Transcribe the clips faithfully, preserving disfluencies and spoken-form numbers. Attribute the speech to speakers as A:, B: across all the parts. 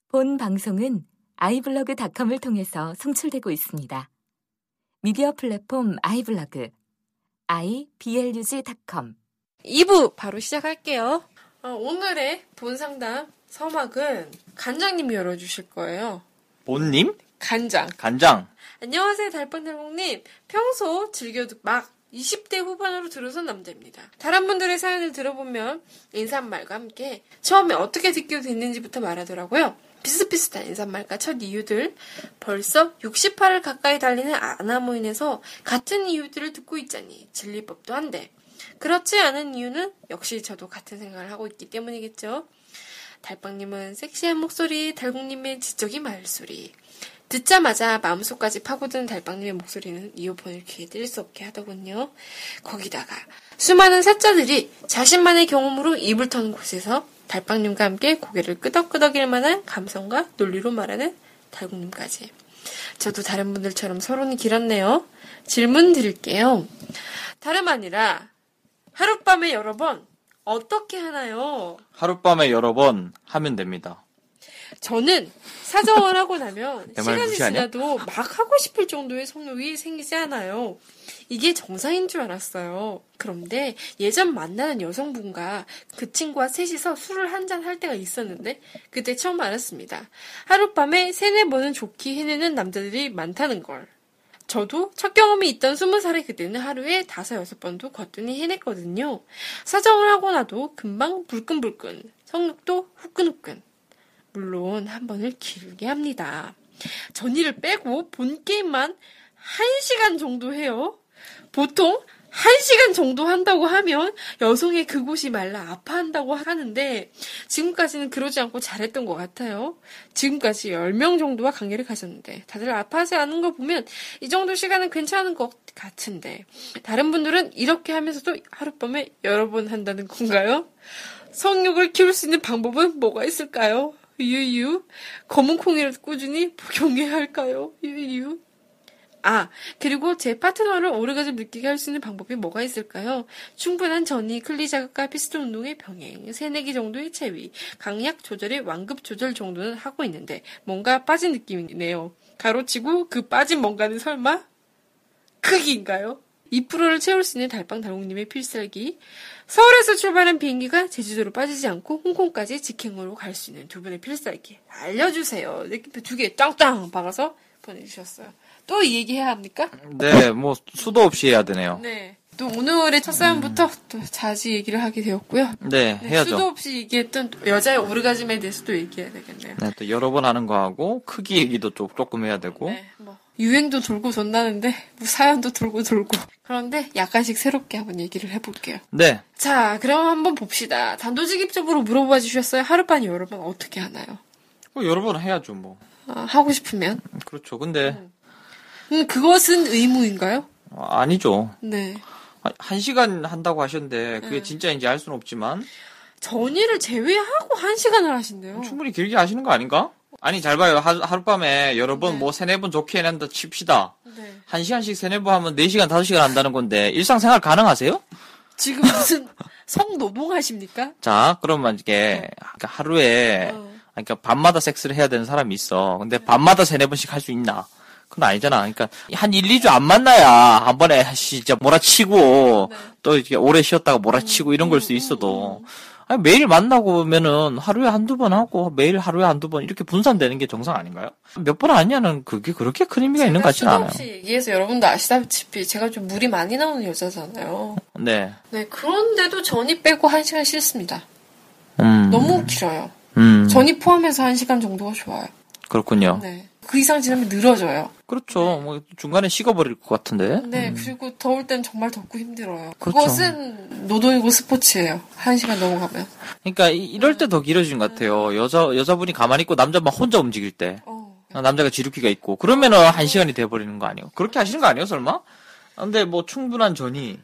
A: 본 방송은 아이블로그닷컴을 통해서 송출되고 있습니다. 미디어 플랫폼 아이블로그 아이블로그 닷컴
B: 이 부 바로 시작할게요. 어, 오늘의 본 상담 서막은 간장님이 열어주실 거예요.
C: 본님?
B: 간장.
C: 간장.
B: 안녕하세요, 달빵달봉님. 평소 즐겨 막 이십 대 후반으로 들어선 남자입니다. 다른 분들의 사연을 들어보면 인사말과 함께 처음에 어떻게 듣게 됐는지부터 말하더라고요. 비슷비슷한 인사말과 첫 이유들, 벌써 육십 화를 가까이 달리는 아나모인에서 같은 이유들을 듣고 있자니 질릴 법도 한데 그렇지 않은 이유는 역시 저도 같은 생각을 하고 있기 때문이겠죠. 달빵님은 섹시한 목소리, 달공님의 지적인 말소리, 듣자마자 마음속까지 파고드는 달빵님의 목소리는 이어폰을 귀에 뗄 수 없게 하더군요. 거기다가 수많은 사자들이 자신만의 경험으로 입을 터는 곳에서 달빵님과 함께 고개를 끄덕끄덕일 만한 감성과 논리로 말하는 달공님까지. 저도 다른 분들처럼 서론이 길었네요. 질문 드릴게요. 다름 아니라 하룻밤에 여러 번 어떻게 하나요?
C: 하룻밤에 여러 번 하면 됩니다.
B: 저는 사정을 하고 나면
C: 내 말
B: 시간이
C: 무시하냐?
B: 지나도 막 하고 싶을 정도의 성욕이 생기지 않아요. 이게 정상인 줄 알았어요. 그런데 예전 만나는 여성분과 그 친구와 셋이서 술을 한잔 할 때가 있었는데 그때 처음 알았습니다. 하룻밤에 세네 번은 좋게 해내는 남자들이 많다는 걸. 저도 첫 경험이 있던 스무 살의 그때는 하루에 다섯 여섯 번도 거뜬히 해냈거든요. 사정을 하고 나도 금방 불끈불끈, 성욕도 후끈후끈. 물론 한 번을 길게 합니다. 전일을 빼고 본 게임만 한 시간 정도 해요. 보통 한 시간 정도 한다고 하면 여성의 그곳이 말라 아파한다고 하는데 지금까지는 그러지 않고 잘했던 것 같아요. 지금까지 열 명 정도와 관계를 가졌는데 다들 아파하지 않은 거 보면 이 정도 시간은 괜찮은 것 같은데 다른 분들은 이렇게 하면서도 하룻밤에 여러 번 한다는 건가요? 성욕을 키울 수 있는 방법은 뭐가 있을까요? 유유. 검은 콩이를 꾸준히 복용해야 할까요? 유유. 아, 그리고 제 파트너를 오르가즘 느끼게 할 수 있는 방법이 뭐가 있을까요? 충분한 전이, 클리 자극과 피스톤 운동의 병행, 세네기 정도의 체위, 강약 조절의 완급 조절 정도는 하고 있는데 뭔가 빠진 느낌이네요. 가로치고 그 빠진 뭔가는 설마? 크기인가요? 이 프로를 채울 수 있는 달빵 달공님의 필살기. 서울에서 출발한 비행기가 제주도로 빠지지 않고 홍콩까지 직행으로 갈 수 있는 두 분의 필살기. 알려주세요. 느낌표 두 개 짱짱 박아서 보내주셨어요. 또 이 얘기 해야 합니까?
C: 네, 뭐 수도 없이 해야 되네요.
B: 네. 또 오늘의 첫 사연부터 음. 또 자지 얘기를 하게 되었고요.
C: 네,
B: 네,
C: 해야죠.
B: 수도 없이 얘기했던 여자의 오르가즘에 대해서도 얘기해야 되겠네요.
C: 네, 또 여러 번 하는 거 하고 크기 얘기도 좀 조금 해야 되고.
B: 네, 뭐 유행도 돌고 돈다는데 뭐 사연도 돌고 돌고. 그런데 약간씩 새롭게 한번 얘기를 해볼게요.
C: 네.
B: 자, 그럼 한번 봅시다. 단도직입적으로 물어봐 주셨어요. 하룻밤 여러 번 어떻게 하나요?
C: 뭐 여러 번 해야죠, 뭐.
B: 아, 하고 싶으면.
C: 그렇죠. 근데
B: 음. 음, 그것은 의무인가요?
C: 어, 아니죠.
B: 네.
C: 한 시간 한다고 하셨는데 그게
B: 네.
C: 진짜인지 알 수는 없지만
B: 전일을 제외하고 한 시간을 하신대요.
C: 충분히 길게 하시는 거 아닌가? 아니 잘 봐요. 하, 하룻밤에 여러 번
B: 네.
C: 뭐 세네 번 좋게 해낸다 칩시다.
B: 네.
C: 한 시간씩 세네 번 하면 네 시간 다섯 시간 한다는 건데 일상생활 가능하세요?
B: 지금 무슨 성노동하십니까?
C: 자, 그러면 이게 그러니까 하루에
B: 어.
C: 그러니까 밤마다 섹스를 해야 되는 사람이 있어. 근데 밤마다 세네 번씩 할 수 있나? 그건 아니잖아. 그러니까 한 일, 이 주 안 만나야 한 번에 진짜 몰아치고
B: 네.
C: 또 이렇게 오래 쉬었다가 몰아치고
B: 음,
C: 이런 걸 수 있어도 아니, 매일 만나고 오면은 하루에 한두 번 하고 매일 하루에 한두 번 이렇게 분산되는 게 정상 아닌가요? 몇 번 하냐는 그게 그렇게 큰 의미가 있는 것 같지는 않아요.
B: 수도 없이 얘기해서 여러분도 아시다시피 제가 좀 물이 많이 나오는 여자잖아요.
C: 네.
B: 네, 그런데도 전이 빼고 한 시간 싫습니다.
C: 음.
B: 너무 길어요.
C: 음.
B: 전이 포함해서 한 시간 정도가 좋아요.
C: 그렇군요.
B: 네. 그 이상 지나면 늘어져요.
C: 그렇죠. 뭐 중간에 식어버릴 것 같은데.
B: 네,
C: 음.
B: 그리고 더울 땐 정말 덥고 힘들어요.
C: 그렇죠.
B: 그것은 노동이고 스포츠예요. 한 시간 넘어가면.
C: 그러니까 이- 이럴 때 더 길어지는 것 같아요. 여자 여자분이 가만히 있고 남자만 혼자 움직일 때.
B: 어.
C: 남자가 지루기가 있고 그러면은 한 시간이 돼버리는 거 아니에요? 그렇게 하시는 거 아니에요, 설마? 근데 뭐 충분한 전이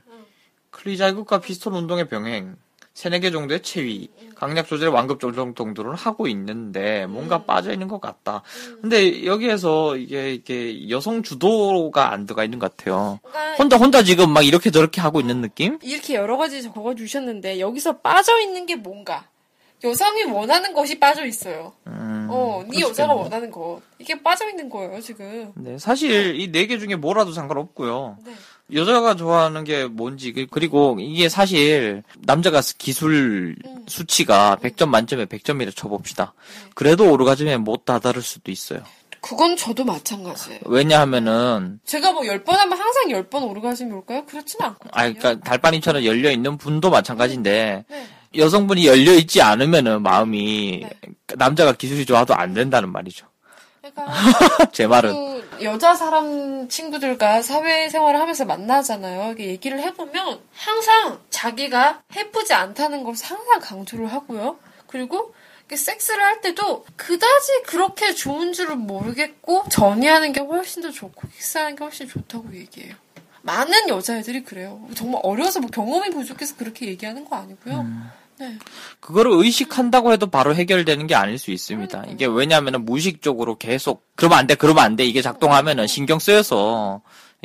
C: 클리자극과 피스톤 운동의 병행, 세네 개 정도의 체위, 강약 조절의 완급 조절 정도를 하고 있는데 뭔가
B: 음.
C: 빠져 있는 것 같다. 근데 여기에서 이게 이게 여성 주도가 안 들어가 있는 것 같아요.
B: 그러니까
C: 혼자 혼자 지금 막 이렇게 저렇게 하고 있는 느낌?
B: 이렇게 여러 가지 적어주셨는데 여기서 빠져있는 게 뭔가 여성이 원하는 것이 빠져 있어요.
C: 음,
B: 어, 네 여자가 원하는 것. 이게 빠져 있는 거예요, 지금.
C: 네, 사실 이 네 개 중에 뭐라도 상관없고요.
B: 네.
C: 여자가 좋아하는 게 뭔지, 그리고 이게 사실 남자가 기술
B: 음.
C: 수치가 백 점 만점에 백 점이라 쳐봅시다.
B: 네.
C: 그래도 오르가즘에 못 다다를 수도 있어요.
B: 그건 저도 마찬가지예요.
C: 왜냐하면은,
B: 제가 뭐 열 번 하면 항상 열 번 오르가즘이 올까요? 그렇지는 않거든요.
C: 아, 그러니까 달빠님처럼 열려있는 분도 마찬가지인데,
B: 네.
C: 여성분이 열려있지 않으면은 마음이,
B: 네.
C: 남자가 기술이 좋아도 안 된다는 말이죠.
B: 그러니까
C: 제 말은.
B: 그 여자 사람 친구들과 사회생활을 하면서 만나잖아요. 이게 얘기를 해보면 항상 자기가 해프지 않다는 것을 항상 강조를 하고요. 그리고 섹스를 할 때도 그다지 그렇게 좋은 줄은 모르겠고 전이하는 게 훨씬 더 좋고 키스하는 게 훨씬 좋다고 얘기해요. 많은 여자애들이 그래요. 정말 어려서 뭐 경험이 부족해서 그렇게 얘기하는 거 아니고요.
C: 음.
B: 네.
C: 그거를 의식한다고 해도 바로 해결되는 게 아닐 수 있습니다.
B: 그러니까요.
C: 이게 왜냐하면은 무의식적으로 계속 그러면 안 돼, 그러면 안 돼 이게 작동하면은 신경 쓰여서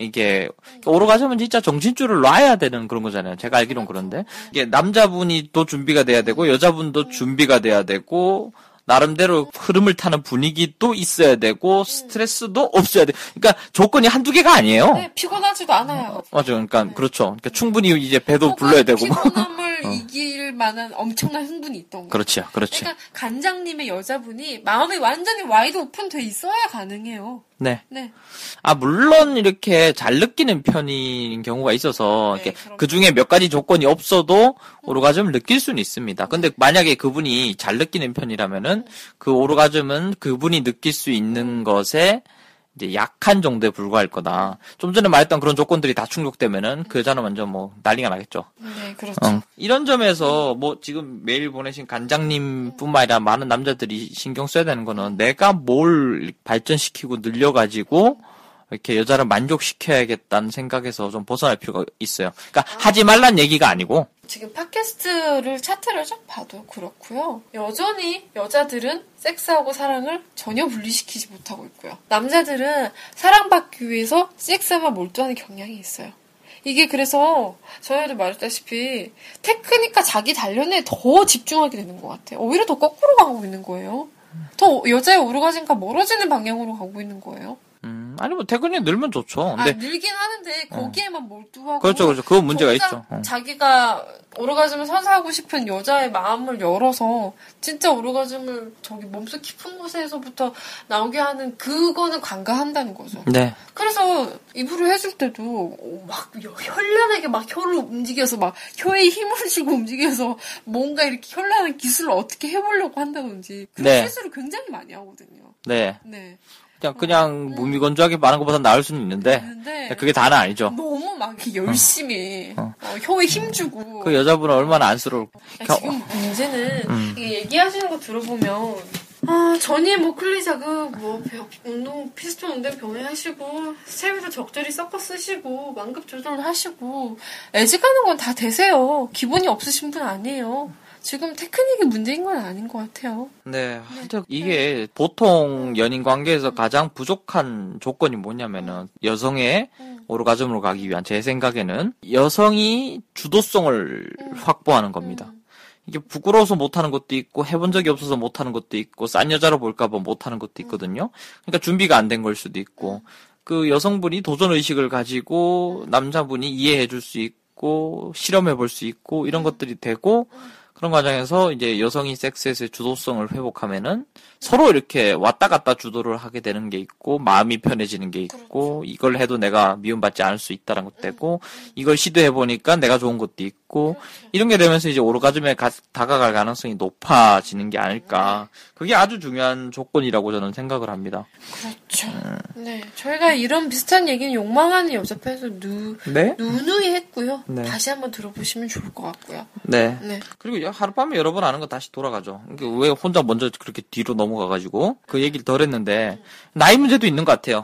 C: 이게 오르가즘은 진짜 정신줄을 놔야 되는 그런 거잖아요. 제가 알기론 그런데 이게 남자분이 또 준비가 돼야 되고 여자분도 준비가 돼야 되고 나름대로 흐름을 타는 분위기도 있어야 되고 스트레스도 없어야 돼. 그러니까 조건이 한두 개가 아니에요.
B: 네, 피곤하지도 않아요.
C: 맞죠. 그러니까
B: 네.
C: 그렇죠. 그러니까 충분히 이제 배도
B: 혹은
C: 불러야 되고 뭐.
B: 피곤함을
C: 어.
B: 이길 만한 엄청난 흥분이 있던 거예요.
C: 그렇죠. 그렇죠.
B: 그러니까 간장님의 여자분이 마음이 완전히 와이드 오픈돼 있어야 가능해요.
C: 네.
B: 네.
C: 아, 물론 이렇게 잘 느끼는 편인 경우가 있어서
B: 네,
C: 이렇게
B: 그럼요.
C: 그 중에 몇 가지 조건이 없어도 오르가즘을 느낄 수는 있습니다. 근데 만약에 그분이 잘 느끼는 편이라면은 그 오르가즘은 그분이 느낄 수 있는 것에 이제 약한 정도에 불과할 거다. 좀 전에 말했던 그런 조건들이 다 충족되면은 그 여자는 완전 뭐 난리가 나겠죠.
B: 네, 그렇죠.
C: 어, 이런 점에서 뭐 지금 메일 보내신 간장님뿐만 아니라 많은 남자들이 신경 써야 되는 거는 내가 뭘 발전시키고 늘려가지고 이렇게 여자를 만족시켜야겠다는 생각에서 좀 벗어날 필요가 있어요. 그러니까
B: 아.
C: 하지 말란 얘기가 아니고
B: 지금 팟캐스트를 차트를 쫙 봐도 그렇고요. 여전히 여자들은 섹스하고 사랑을 전혀 분리시키지 못하고 있고요. 남자들은 사랑받기 위해서 섹스에만 몰두하는 경향이 있어요. 이게 그래서 전에도 말했다시피 테크닉과 자기 단련에 더 집중하게 되는 것 같아요. 오히려 더 거꾸로 가고 있는 거예요. 더 여자의 오르가즘과 멀어지는 방향으로 가고 있는 거예요.
C: 음, 아니 뭐 테크닉 늘면 좋죠. 근데
B: 아, 늘긴 하는데 거기에만 몰두하고
C: 그렇죠, 그렇죠. 그건 문제가
B: 정작
C: 있죠. 어.
B: 자기가 오르가즘을 선사하고 싶은 여자의 마음을 열어서 진짜 오르가즘을 저기 몸속 깊은 곳에서부터 나오게 하는 그거는 관가한다는 거죠.
C: 네.
B: 그래서 입으로 해줄 때도 막 현란하게 막 혀를 움직여서 막 혀에 힘을 주고 움직여서 뭔가 이렇게 현란한 기술을 어떻게 해보려고 한다든지 그런
C: 네.
B: 실수를 굉장히 많이 하거든요.
C: 네.
B: 네.
C: 그냥 그냥 무미건조하게 말하는 것보다 나을 수는 있는데
B: 있는데
C: 그게 다는 아니죠.
B: 너무 막 이렇게 열심히
C: 어.
B: 어, 혀에 힘주고
C: 그 여자분은 얼마나 안쓰러울까.
B: 아, 지금 문제는
C: 음.
B: 이게 얘기하시는 거 들어보면 아 전이 뭐 클리 자극 뭐 배- 운동 피스톤 운동 병행하시고 스테로이드 적절히 섞어 쓰시고 완급 조절을 하시고 애지가는 건 다 되세요. 기본이 없으신 분 아니에요. 지금 테크닉이 문제인 건 아닌 것 같아요.
C: 네, 하여튼 이게 보통 연인 관계에서 가장 부족한 조건이 뭐냐면은 여성의
B: 음.
C: 오르가즘으로 가기 위한 제 생각에는 여성이 주도성을
B: 음.
C: 확보하는 겁니다.
B: 음.
C: 이게 부끄러워서 못하는 것도 있고 해본 적이 없어서 못하는 것도 있고 싼 여자로 볼까봐 못하는 것도 있거든요. 그러니까 준비가 안 된 걸 수도 있고 그 여성분이 도전 의식을 가지고 남자분이 이해해줄 수 있고 실험해볼 수 있고 이런 것들이 되고 그런 과정에서 이제 여성이 섹스에서의 주도성을 회복하면은 서로 이렇게 왔다 갔다 주도를 하게 되는 게 있고 마음이 편해지는 게 있고 이걸 해도 내가 미움받지 않을 수 있다는 것도 되고 이걸 시도해 보니까 내가 좋은 것도 있고 이런 게 되면서 이제 오르가즘에 가, 다가갈 가능성이 높아지는 게 아닐까. 그게 아주 중요한 조건이라고 저는 생각을 합니다.
B: 그렇죠. 네, 저희가 이런 비슷한 얘기는 욕망하는 여자 편에서 누
C: 네?
B: 누누이 했고요.
C: 네.
B: 다시 한번 들어보시면 좋을 것 같고요.
C: 네.
B: 네.
C: 그리고 하룻밤에 여러 번 하는 거 다시 돌아가죠. 그러니까 왜 혼자 먼저 그렇게 뒤로 넘어가가지고 그 얘기를 덜 했는데 나이 문제도 있는 것 같아요.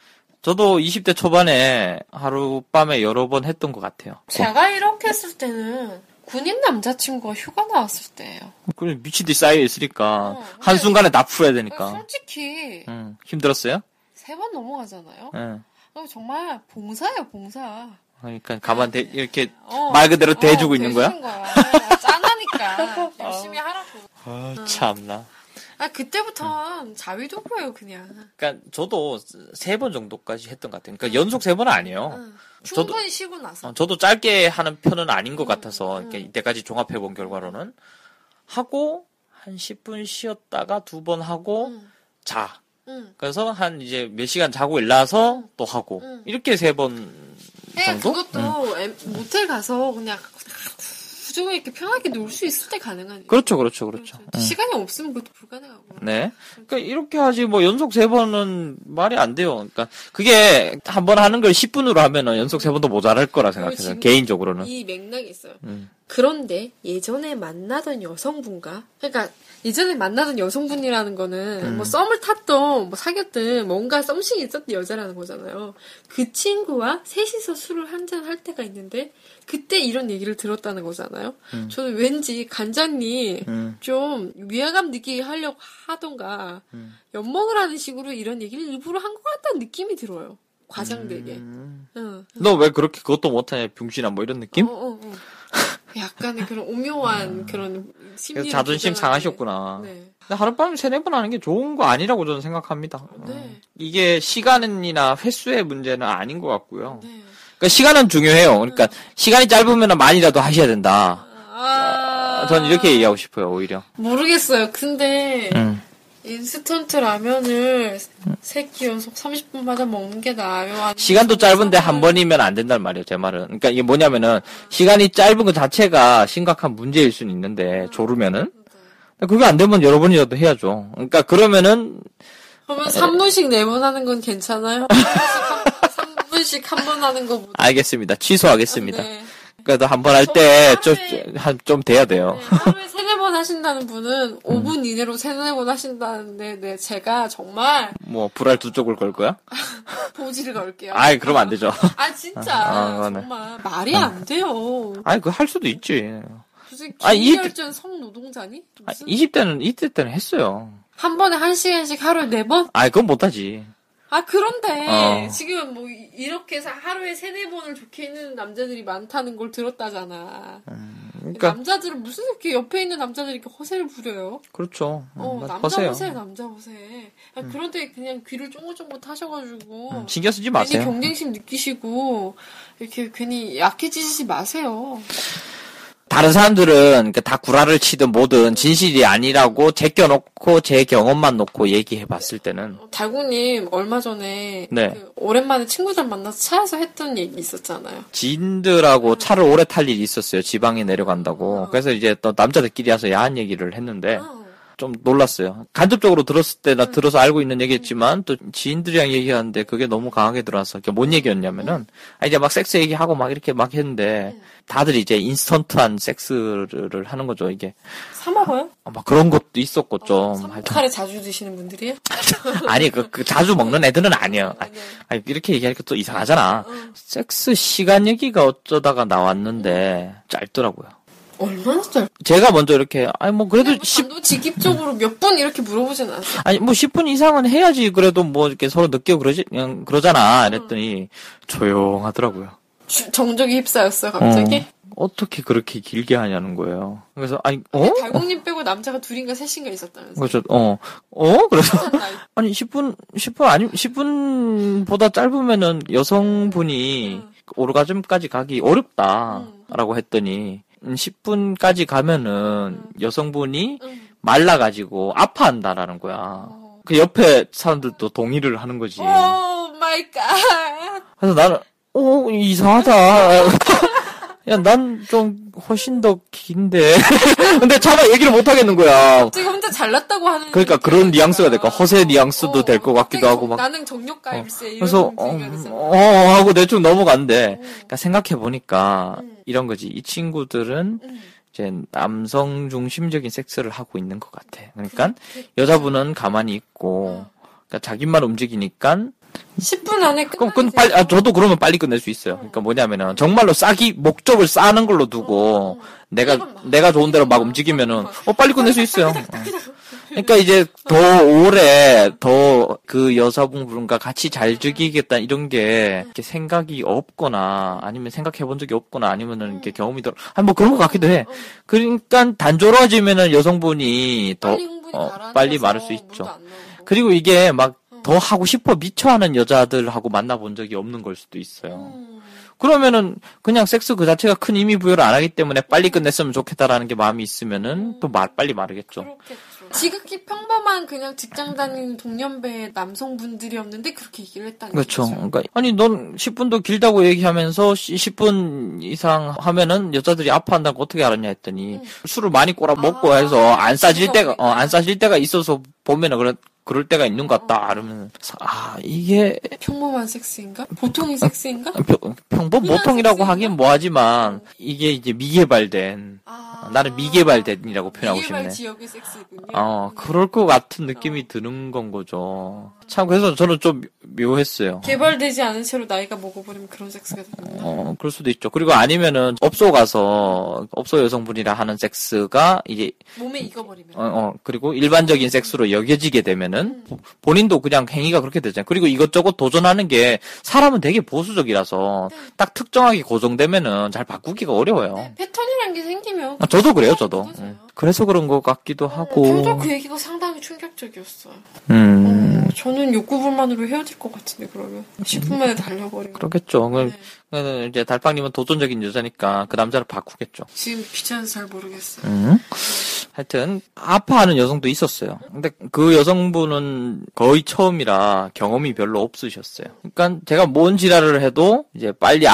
C: 저도 이십 대 초반에 하룻밤에 여러 번 했던 것 같아요.
B: 제가 이렇게 했을 때는 군인 남자친구가 휴가 나왔을 때예요.
C: 그래 미치듯이 쌓여 있으니까
B: 어,
C: 한
B: 근데-
C: 순간에 다 풀어야 되니까.
B: 솔직히
C: 응. 힘들었어요?
B: 세 번 넘어가잖아요.
C: 응.
B: 그럼 정말 봉사예요, 봉사.
C: 그러니까 가만 대, 이렇게
B: 어,
C: 말 그대로 대주고
B: 어,
C: 있는 거야?
B: 대주는 거야. 어, 짠하니까 열심히 하라고.
C: 아, 참나.
B: 아, 그때부터는 자위도구예요, 그냥.
C: 그러니까 저도 세 번 정도까지 했던 것 같아요. 그러니까 연속 세 번은 아니에요.
B: 응.
C: 저도-
B: 충분히 쉬고 나서.
C: 어, 저도 짧게 하는 편은 아닌 것
B: 음,
C: 같아서
B: 음.
C: 이렇게 이때까지 종합해본 결과로는 하고 한 십 분 쉬었다가 두 번 하고
B: 응.
C: 자.
B: 응.
C: 그래서 한 이제 몇 시간 자고 일어나서
B: 음.
C: 또 하고
B: 음.
C: 이렇게 세 번
B: 네,
C: 정도?
B: 그것도 엠- 모텔 가서 그냥 구조에 이렇게 편하게 놀 수 있을 때 가능한.
C: 그렇죠, 그렇죠, 그렇죠.
B: 그렇죠.
C: 응.
B: 시간이 없으면 그것도 불가능하고.
C: 네. 그러니까 이렇게 하지 뭐 연속 세 번은 말이 안 돼요. 그러니까 그게 한 번 하는 걸 십 분으로 하면은 연속 세 번도 모자랄 거라 생각해요.
B: 지금
C: 개인적으로는.
B: 이 맥락이 있어요.
C: 음.
B: 그런데 예전에 만나던 여성분과, 그러니까 예전에 만나던 여성분이라는 거는
C: 음.
B: 뭐 썸을 탔던, 뭐 사귀었던, 뭔가 썸씽이 있었던 여자라는 거잖아요. 그 친구와 셋이서 술을 한잔 할 때가 있는데 그때 이런 얘기를 들었다는 거잖아요.
C: 음.
B: 저는 왠지 간장님
C: 음.
B: 좀 위화감 느끼게 하려고 하던가
C: 음.
B: 엿먹으라는 식으로 이런 얘기를 일부러 한 것 같다는 느낌이 들어요. 과장되게.
C: 음.
B: 응.
C: 너 왜 그렇게 그것도 못하냐, 병신아, 뭐 이런 느낌?
B: 어, 어, 어. 약간의 그런 오묘한 그런 심리.
C: 그래서 자존심 상하셨구나.
B: 네.
C: 근데 하룻밤에 세네 번 하는 게 좋은 거 아니라고 저는 생각합니다.
B: 네.
C: 어. 이게 시간이나 횟수의 문제는 아닌 것 같고요.
B: 네.
C: 그러니까 시간은 중요해요. 그러니까 시간이 짧으면 많이라도 하셔야 된다.
B: 아.
C: 저는 이렇게 얘기하고 싶어요, 오히려.
B: 모르겠어요. 근데
C: 음.
B: 인스턴트 라면을 세 끼 연속 삼십 분마다 먹는 게 나아요? 아니면
C: 시간도 짧은데 한
B: 삼-
C: 번이면 안 된단 말이에요, 제 말은. 그러니까 이게 뭐냐면은 시간이 짧은 것 자체가 심각한 문제일 수는 있는데 조르면은 그게 안 되면 여러 번이라도 해야죠. 그러니까 그러면은
B: 그러면 삼 분씩 네 번 하는 건 괜찮아요? 삼 분씩 한 번 하는 거보다.
C: 알겠습니다. 취소하겠습니다.
B: 네.
C: 그래도 한 번 할 때 좀
B: 하루에-
C: 좀 돼야 돼요.
B: 네, 하루에 세네 번 하신다는 분은 오 분 이내로 세네 번 하신다는데, 네, 제가 정말
C: 뭐 불알 두 쪽을 걸 거야?
B: 보지를 걸게요.
C: 아이 그러면 안 되죠.
B: 아, 진짜.
C: 아, 그거네.
B: 정말. 말이 안 돼요.
C: 아이 그거 할 수도 있지.
B: 무슨
C: 아, 이-
B: 김열전 성노동자니?
C: 아,
B: 무슨?
C: 이십 대는 이때 때는 했어요.
B: 한 번에 한 시간씩 하루에 네 번?
C: 아이 그건 못하지.
B: 아, 그런데,
C: 어.
B: 지금 뭐, 이- 이렇게 해서 하루에 세네 번을 좋게 있는 남자들이 많다는 걸 들었다잖아.
C: 그러니까
B: 남자들은 무슨 이렇게 옆에 있는 남자들이 이렇게 허세를 부려요?
C: 그렇죠.
B: 어,
C: 음,
B: 남자
C: 허세요.
B: 허세, 남자 허세. 아, 그런데 그냥 귀를 쫑긋쫑긋 하셔가지고.
C: 음, 신경 쓰지
B: 괜히
C: 마세요.
B: 경쟁심 느끼시고, 이렇게 괜히 약해지지 마세요.
C: 다른 사람들은 그러니까 다 구라를 치든 뭐든 진실이 아니라고 제껴놓고 제 경험만 놓고 얘기해봤을 때는
B: 달구님, 얼마 전에,
C: 네.
B: 그 오랜만에 친구들 만나서 차에서 했던 얘기 있었잖아요.
C: 지인들하고 차를 오래 탈 일이 있었어요. 지방에 내려간다고. 그래서 이제 또 남자들끼리 와서 야한 얘기를 했는데
B: 어.
C: 좀 놀랐어요. 간접적으로 들었을 때나 들어서 알고 있는 얘기였지만 또 지인들이랑 얘기하는데 그게 너무 강하게 들어와서 그게 뭔 얘기였냐면은 아, 이제 막 섹스 얘기하고 막 이렇게 막 했는데 다들 이제 인스턴트한 섹스를 하는 거죠. 이게
B: 사먹어요?
C: 아, 막 그런 것도 있었고 좀 하여튼
B: 삼카레 자주 드시는 분들이에요?
C: 아니 그, 그 자주 먹는 애들은 아니야.
B: 네.
C: 아니, 이렇게 얘기하니까 또 이상하잖아. 섹스 시간 얘기가 어쩌다가 나왔는데 짧더라고요.
B: 얼마나 짧?
C: 제가 먼저 이렇게 아니 뭐 그래도 십
B: 단도직입적으로 몇 분 이렇게 물어보진 않았어요.
C: 아니 뭐 십 분 이상은 해야지 그래도 뭐 이렇게 서로 느끼고 그러지 그냥 그러잖아. 이랬더니 조용하더라고요.
B: 주- 정적이 휩싸였어요, 갑자기?
C: 어, 어떻게 그렇게 길게 하냐는 거예요. 그래서 아니 어? 어?
B: 달공님 빼고 남자가 둘인가 셋인가 있었다면서요?
C: 그래서 어. 어? 그래서
B: 한 나이.
C: 아니 십 분 십 분 아니 십 분보다 짧으면은 여성분이
B: 음.
C: 오르가즘까지 가기 어렵다라고 했더니 음, 십 분까지 가면은 여성분이
B: 응.
C: 말라가지고 아파한다라는 거야.
B: 어.
C: 그 옆에 사람들도 동의를 하는 거지.
B: 오 마이 갓.
C: 그래서 나는 오 이상하다. 야, 난 좀 훨씬 더 긴데. 근데 차마 얘기를 못 하겠는 거야.
B: 갑자기 혼자 잘났다고 하는.
C: 그러니까 그런 뉘앙스가 될까? 허세 뉘앙스도 될 것 같기도
B: 갑자기
C: 하고
B: 정-
C: 막.
B: 나는 정력가일세 이런
C: 그래서 어,
B: 분위기가 됐어요.
C: 어 하고 대충 넘어간대.
B: 음.
C: 그러니까 생각해 보니까
B: 음.
C: 이런 거지. 이 친구들은
B: 음.
C: 이제 남성 중심적인 섹스를 하고 있는 것 같아. 그러니까 여자분은 가만히 있고, 그러니까 자기만 움직이니까.
B: 십 분 안에
C: 그럼
B: 끝나게
C: 그 빨리, 아,
B: 돼요.
C: 저도 그러면 빨리 끝낼 수 있어요. 그러니까 뭐냐면은 정말로 싹이 목적을 쌓는 걸로 두고 내가 내가 좋은 대로 막 움직이면은 어 빨리 끝낼 수 있어요. 어. 그러니까 이제 더 오래 더 그 여성분과 같이 잘 즐기겠다 이런 게 이렇게 생각이 없거나 아니면 생각해 본 적이 없거나 아니면은 이렇게 경험이 더 아니 뭐 그런 것 같기도 해. 그러니까 단조로워지면은 여성분이 더
B: 빨리 흥분이
C: 어,
B: 가라앉아서
C: 빨리 말할 수
B: 물도
C: 있죠.
B: 안 나오고.
C: 그리고 이게 막 더 하고 싶어 미쳐하는 여자들하고 만나본 적이 없는 걸 수도 있어요.
B: 음.
C: 그러면은 그냥 섹스 그 자체가 큰 의미 부여를 안 하기 때문에 빨리 끝냈으면 좋겠다라는 게 마음이 있으면은 또 말, 빨리 마르겠죠.
B: 그렇겠죠. 지극히 평범한 그냥 직장 다니는 동년배 남성분들이었는데 그렇게 얘기를 했다는
C: 그렇죠.
B: 거죠.
C: 그러니까 아니 넌 십 분도 길다고 얘기하면서 십 분 이상 하면은 여자들이 아파한다고 어떻게 알았냐 했더니
B: 음.
C: 술을 많이 꼬라 먹고
B: 아,
C: 해서 안 싸질
B: 그래서
C: 때가 어, 안 싸질 때가 있어서 보면은 그런 그럴 때가 있는 것 같다. 그러면 아 이게
B: 평범한 섹스인가? 보통의 섹스인가?
C: 평, 평범
B: 흔한
C: 보통이라고
B: 섹스인가?
C: 하긴 뭐하지만 이게 이제 미개발된
B: 아,
C: 나는 미개발된이라고 표현하고
B: 미개발
C: 싶네.
B: 지역의 섹스군요.
C: 어 그럴 것 같은 느낌이 드는 건 거죠. 참 그래서 저는 좀 묘했어요.
B: 개발되지 않은 채로 나이가 먹어버리면 그런 섹스가 되는 거.
C: 어 그럴 수도 있죠. 그리고 아니면은 업소 가서 업소 여성분이랑 하는 섹스가 이제
B: 몸에 익어버리면.
C: 어, 어 그리고 일반적인 섹스로 여겨지게 되면은 음. 본인도 그냥 행위가 그렇게 되잖아요. 그리고 이것저것 도전하는 게 사람은 되게 보수적이라서
B: 네.
C: 딱 특정하게 고정되면은 잘 바꾸기가 어려워요.
B: 네, 패턴이란 게 생기면.
C: 아, 저도 그래요, 저도.
B: 굳어져요.
C: 음. 그래서 그런 것 같기도 하고.
B: 저도 그 얘기가 상당히 충격적이었어요.
C: 음.
B: 어, 저는 욕구불만으로 헤어질 것 같은데 그러면 십 분 만에 달려버리면.
C: 그렇겠죠.
B: 네.
C: 그 이제 달빵님은 도전적인 여자니까 그 남자를 바꾸겠죠.
B: 지금 귀찮아서 잘 모르겠어요.
C: 음. 하여튼 아파하는 여성도 있었어요. 근데 그 여성분은 거의 처음이라 경험이 별로 없으셨어요. 그러니까 제가 뭔 지랄을 해도 이제 빨리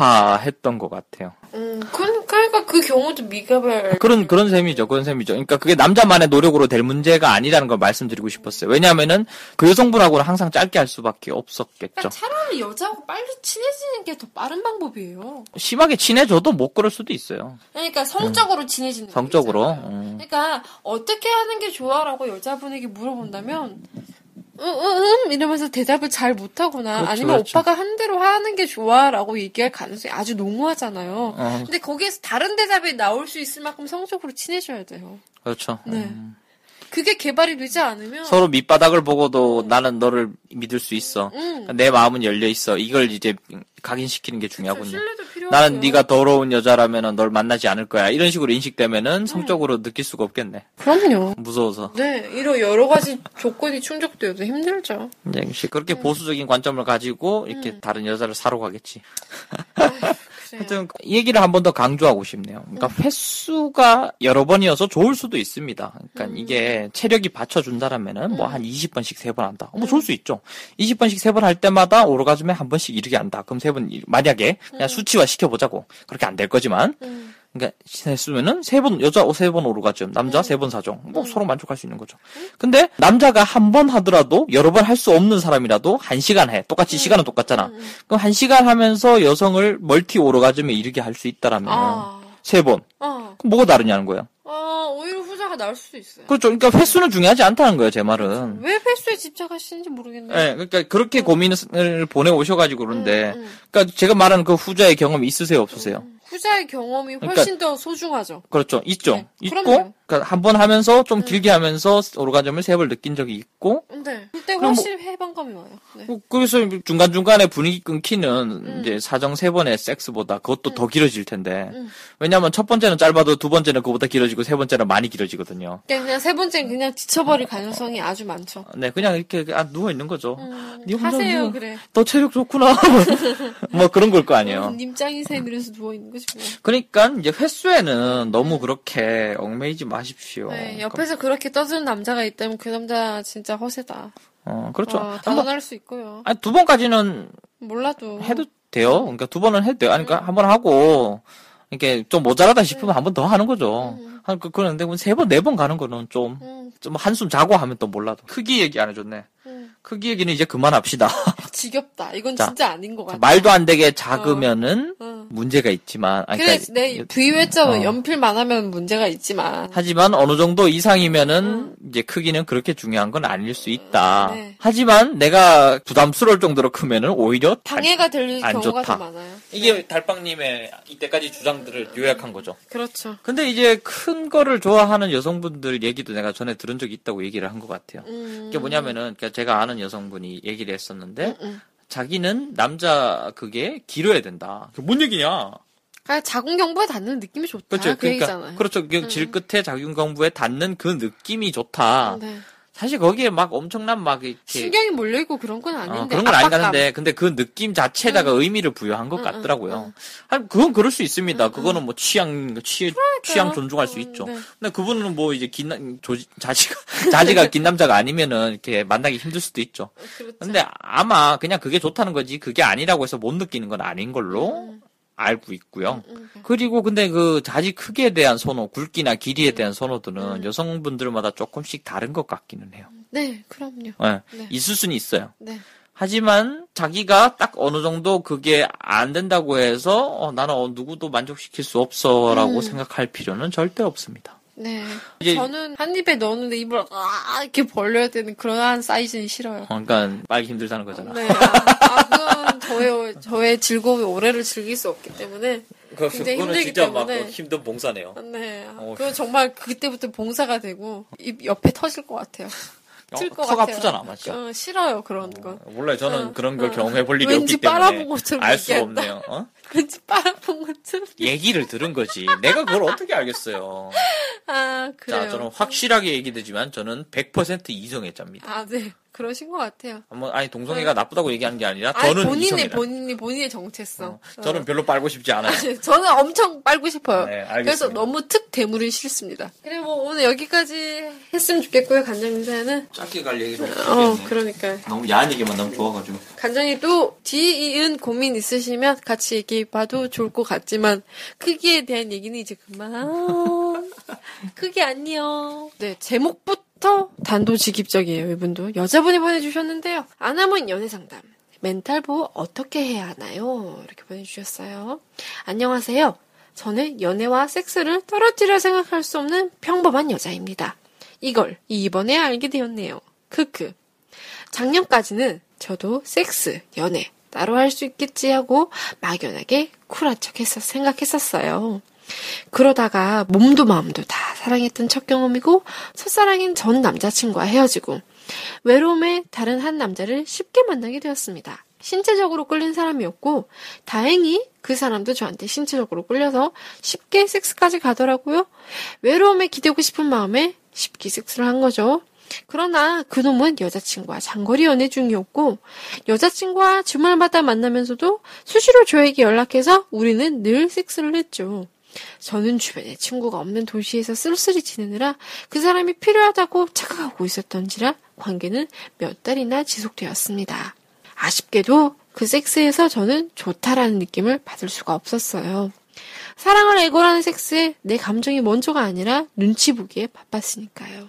C: 아파했던 것 같아요.
B: 음, 그, 그러니까 그 경우도 미개발.
C: 그런 그런 셈이죠. 그런 셈이죠. 그러니까 그게 남자만의 노력으로 될 문제가 아니라는 걸 말씀드리고 싶었어요. 왜냐하면은 그 여성분하고는 항상 짧게 할 수밖에 없었겠죠.
B: 그러니까 차라리 여자하고 빨리 친해지는 게 더 빠른 방법이에요.
C: 심하게 친해져도 못 그럴 수도 있어요.
B: 그러니까 성적으로 음. 친해지는
C: 성적으로.
B: 거
C: 음.
B: 그러니까 어떻게 하는 게 좋아라고 여자분에게 물어본다면 응, 응, 응, 이러면서 대답을 잘 못하거나
C: 그렇죠,
B: 아니면
C: 그렇죠.
B: 오빠가 한 대로 하는 게 좋아라고 얘기할 가능성이 아주 농후하잖아요.
C: 어.
B: 근데 거기에서 다른 대답이 나올 수 있을 만큼 성적으로 친해져야 돼요.
C: 그렇죠.
B: 네.
C: 음.
B: 그게 개발이 되지 않으면
C: 서로 밑바닥을 보고도 나는 너를 믿을 수 있어.
B: 응.
C: 내 마음은 열려 있어. 이걸 이제 각인시키는 게 중요하군요.
B: 신뢰도 필요하죠.
C: 나는 네가 더러운 여자라면은 널 만나지 않을 거야. 이런 식으로 인식되면은 성적으로 느낄 수가 없겠네.
B: 그럼요.
C: 무서워서.
B: 네, 이런 여러 가지 조건이 충족되어도 힘들죠.
C: 이제 역시 그렇게 보수적인 관점을 가지고 이렇게
B: 음.
C: 다른 여자를 사러 가겠지.
B: 그래요.
C: 하여튼 이 얘기를 한 번 더 강조하고 싶네요. 그러니까 횟수가 여러 번이어서 좋을 수도 있습니다. 그러니까
B: 음.
C: 이게 체력이 받쳐준다라면은 뭐 한 이십 번씩 세 번 한다. 뭐
B: 음.
C: 좋을 수 있죠. 이십 번씩 세 번 할 때마다 오르가즘에 한 번씩 이르게 한다. 그럼 세 번 만약에 그냥 수치화 시켜보자고. 그렇게 안 될 거지만.
B: 음.
C: 그러니까 했으면은 세 번 여자 세 번 오르가즘, 남자
B: 음.
C: 세 번 사정. 뭐
B: 음.
C: 서로 만족할 수 있는 거죠. 근데 남자가 한 번 하더라도 여러 번 할 수 없는 사람이라도 한 시간 해. 똑같이
B: 음.
C: 시간은 똑같잖아.
B: 음.
C: 그럼 한 시간 하면서 여성을 멀티 오르가즘에 이르게 할 수 있다라면
B: 아,
C: 세 번.
B: 어,
C: 그럼 뭐가 다르냐는 거예요.
B: 아, 오히려 후자가 나을 수도 있어요.
C: 그렇죠. 그러니까 횟수는 중요하지 않다는 거예요, 제 말은.
B: 왜 횟수에 집착하시는지 모르겠네요.
C: 예, 그러니까 그렇게 고민을 보내 오셔가지고 그런데,
B: 음, 음.
C: 그러니까 제가 말하는 그 후자의 경험이 있으세요, 없으세요?
B: 음. 후자의 경험이
C: 그러니까-
B: 훨씬 더 소중하죠.
C: 그렇죠. 있죠.
B: 네,
C: 있고,
B: 그럼요.
C: 그러니까 한 번 하면서 좀
B: 음.
C: 길게 하면서 오르가즘을 세 번 느낀 적이 있고,
B: 네. 그때
C: 그럼
B: 훨씬 해방감이 와요. 네.
C: 뭐 그래서 중간중간에 분위기 끊기는
B: 음.
C: 이제 사정 세 번의 섹스보다 그것도
B: 음.
C: 더 길어질 텐데,
B: 음.
C: 왜냐하면 첫 번째는 짧아도 두 번째는 그보다 길어지고 세 번째는 많이 길어지거든요.
B: 그러니까 그냥 세 번째는 그냥 지쳐버릴 가능성이 아주 많죠.
C: 네, 그냥 이렇게 아, 누워있는 거죠.
B: 음,
C: 네 혼자
B: 하세요,
C: 누워.
B: 그래.
C: 너 체력 좋구나. 뭐 그런 걸 거 아니에요.
B: 음, 님 짱이셈 이래서 누워있는 거지 뭐.
C: 그러니까 이제 횟수에는 너무 그렇게 얽매이지 마십시오.
B: 네, 옆에서 그렇게 떠드는 남자가 있다면 그 남자 진짜 허세다.
C: 어, 그렇죠.
B: 어,
C: 한 번,
B: 단언할 수 있고요.
C: 아니, 두 번까지는
B: 몰라도.
C: 해도 돼요. 그러니까 두 번은 해도 돼요. 아니, 그러니까 한 번 하고, 이렇게 좀 모자라다 싶으면 한 번 더 하는 거죠.
B: 음.
C: 한, 그, 그런데 세 번, 네 번 가는 거는 좀,
B: 음,
C: 좀 한숨 자고 하면 또 몰라도. 크기 얘기 안 해줬네.
B: 음.
C: 크기 얘기는 이제 그만합시다.
B: 지겹다. 이건
C: 자,
B: 진짜 아닌 것
C: 자,
B: 같아.
C: 말도 안 되게 작으면은,
B: 어.
C: 문제가 있지만 아니,
B: 그래,
C: 그러니까,
B: 내 부위외점
C: 어.
B: 연필만 하면 문제가 있지만.
C: 하지만 어느 정도 이상이면은
B: 음.
C: 이제 크기는 그렇게 중요한 건 아닐 수 있다.
B: 네.
C: 하지만 내가 부담스러울 정도로 크면은 오히려
B: 방해가 될
C: 안
B: 경우가
C: 좋다.
B: 더 많아요.
C: 이게
B: 네.
C: 달빵님의 이때까지 주장들을 요약한 거죠.
B: 그렇죠.
C: 근데 이제 큰 거를 좋아하는 여성분들 얘기도 내가 전에 들은 적이 있다고 얘기를 한 것 같아요.
B: 음.
C: 그게 뭐냐면은 그러니까 제가 아는 여성분이 얘기를 했었는데
B: 음, 음.
C: 자기는 남자 그게 길어야 된다. 그게 뭔 얘기냐?
B: 그러니까 자궁경부에 닿는 느낌이 좋다.
C: 그렇죠.
B: 그
C: 그러니까
B: 얘기잖아요.
C: 그렇죠. 그
B: 음.
C: 질 끝에 자궁경부에 닿는 그 느낌이 좋다.
B: 네.
C: 사실 거기에 막 엄청난 막 이렇게
B: 신경이 몰려있고 그런 건 아닌데.
C: 어, 그런 건 아닌
B: 압박감.
C: 가는데 근데 그 느낌 자체에다가
B: 응.
C: 의미를 부여한 것
B: 응,
C: 같더라고요.
B: 응, 응.
C: 아니, 그건 그럴 수 있습니다.
B: 응,
C: 그거는 뭐 취향 취, 취향 존중할 수 있죠.
B: 네.
C: 근데 그분은 뭐 이제 긴 남- 조, 자지가 자지가 긴 남자가 아니면은 이렇게 만나기 힘들 수도 있죠.
B: 그렇죠.
C: 근데 아마 그냥 그게 좋다는 거지 그게 아니라고 해서 못 느끼는 건 아닌 걸로
B: 음.
C: 알고 있고요.
B: 음, 음.
C: 그리고 근데 그 자지 크기에 대한 선호, 굵기나 길이에 대한 선호들은
B: 음.
C: 여성분들마다 조금씩 다른 것 같기는 해요.
B: 네, 그럼요.
C: 네.
B: 네.
C: 있을 수는 있어요.
B: 네.
C: 하지만 자기가 딱 어느 정도 그게 안 된다고 해서 어, 나는 어, 누구도 만족시킬 수 없어라고
B: 음.
C: 생각할 필요는 절대 없습니다.
B: 네.
C: 이제-
B: 저는 한 입에 넣었는데 입을 아 이렇게 벌려야 되는 그러한 사이즈는 싫어요.
C: 어, 그러니까 빨기 힘들다는 거잖아.
B: 네. 아, 아, 그건 저의 저의 즐거움이 오래를 즐길 수 없기 때문에
C: 그,
B: 굉장히
C: 그거는
B: 힘들기
C: 진짜 막
B: 때문에.
C: 그 힘든 봉사네요.
B: 네.
C: 어.
B: 그건 정말 그때부터 봉사가 되고 입 옆에 터질 것 같아요. 찔 것
C: 턱
B: 같아요.
C: 아프잖아, 맞죠?
B: 어, 싫어요 그런 거.
C: 몰라요. 저는
B: 어,
C: 그런 걸
B: 어.
C: 경험해 볼 일이
B: 왠지
C: 없기 때문에
B: 빨아본 것처럼
C: 알 수가
B: 얘기한다.
C: 없네요. 어?
B: 왠지 빨아본 것처럼.
C: 얘기를 들은 거지. 내가 그걸 어떻게 알겠어요.
B: 아 그래요.
C: 자, 저는 확실하게 얘기되지만 저는 백 퍼센트 이성애자입니다.
B: 아 네. 그러신 것 같아요.
C: 뭐, 아니 동성애가 나쁘다고 얘기하는 게 아니라
B: 아니,
C: 저는
B: 본인의
C: 이성애라.
B: 본인이 본인의 정체성.
C: 어, 저는 별로 빨고 싶지 않아요.
B: 저는 엄청 빨고 싶어요.
C: 네, 알겠습니다.
B: 그래서 너무 특 대물은 싫습니다. 그래 뭐 오늘 여기까지 했으면 좋겠고요. 간장님 사연은.
C: 짧게 갈 얘기도
B: 어 그러니까요.
C: 너무 야한 얘기만 너무 좋아가지고.
B: 간장이 또 뒤이은 고민 있으시면 같이 얘기해봐도 좋을 것 같지만 크기에 대한 얘기는 이제 그만. 크기 안녕. 네 제목부터 단도직입적이에요. 이분도 여자분이 보내주셨는데요. 아나몬 연애상담. 멘탈 보호 어떻게 해야 하나요? 이렇게 보내주셨어요. 안녕하세요. 저는 연애와 섹스를 떨어뜨려 생각할 수 없는 평범한 여자입니다. 이걸 이번에 알게 되었네요. 크크. 작년까지는 저도 섹스, 연애 따로 할 수 있겠지 하고 막연하게 쿨한 척 했었, 생각했었어요. 그러다가 몸도 마음도 다 사랑했던 첫 경험이고 첫사랑인 전 남자친구와 헤어지고 외로움에 다른 한 남자를 쉽게 만나게 되었습니다. 신체적으로 끌린 사람이었고 다행히 그 사람도 저한테 신체적으로 끌려서 쉽게 섹스까지 가더라고요. 외로움에 기대고 싶은 마음에 쉽게 섹스를 한 거죠. 그러나 그놈은 여자친구와 장거리 연애 중이었고 여자친구와 주말마다 만나면서도 수시로 저에게 연락해서 우리는 늘 섹스를 했죠. 저는 주변에 친구가 없는 도시에서 쓸쓸히 지내느라 그 사람이 필요하다고 착각하고 있었던지라 관계는 몇 달이나 지속되었습니다. 아쉽게도 그 섹스에서 저는 좋다라는 느낌을 받을 수가 없었어요. 사랑을 애걸하는 섹스에 내 감정이 먼저가 아니라 눈치 보기에 바빴으니까요.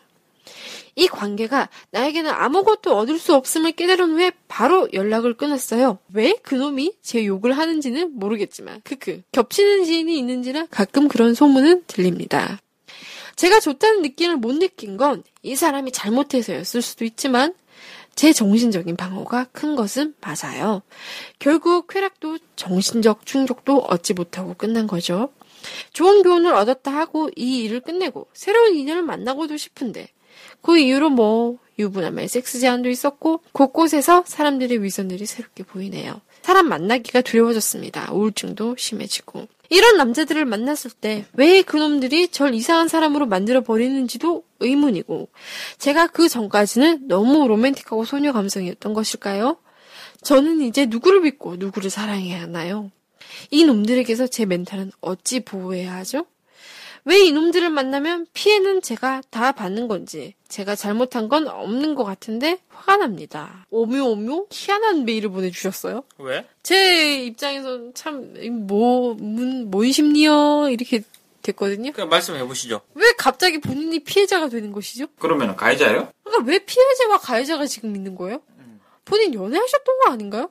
B: 이 관계가 나에게는 아무것도 얻을 수 없음을 깨달은 후에 바로 연락을 끊었어요. 왜 그놈이 제 욕을 하는지는 모르겠지만 크크 겹치는 지인이 있는지라 가끔 그런 소문은 들립니다. 제가 좋다는 느낌을 못 느낀 건 이 사람이 잘못해서였을 수도 있지만 제 정신적인 방어가 큰 것은 맞아요. 결국 쾌락도 정신적 충족도 얻지 못하고 끝난 거죠. 좋은 교훈을 얻었다 하고 이 일을 끝내고 새로운 인연을 만나고도 싶은데 그 이후로 뭐 유부남의 섹스 제한도 있었고 곳곳에서 사람들의 위선들이 새롭게 보이네요. 사람 만나기가 두려워졌습니다. 우울증도 심해지고. 이런 남자들을 만났을 때 왜 그놈들이 절 이상한 사람으로 만들어버리는지도 의문이고 제가 그 전까지는 너무 로맨틱하고 소녀 감성이었던 것일까요? 저는 이제 누구를 믿고 누구를 사랑해야 하나요? 이 놈들에게서 제 멘탈은 어찌 보호해야 하죠? 왜 이놈들을 만나면 피해는 제가 다 받는 건지 제가 잘못한 건 없는 것 같은데 화가 납니다. 오묘오묘 희한한 메일을 보내주셨어요.
C: 왜?
B: 제 입장에서는 참 뭐, 문, 뭔 심리여 이렇게 됐거든요.
C: 그냥 말씀해 보시죠.
B: 왜 갑자기 본인이 피해자가 되는 것이죠?
C: 그러면 가해자예요?
B: 그러니까 왜 피해자와 가해자가 지금 있는 거예요? 본인 연애하셨던 거 아닌가요?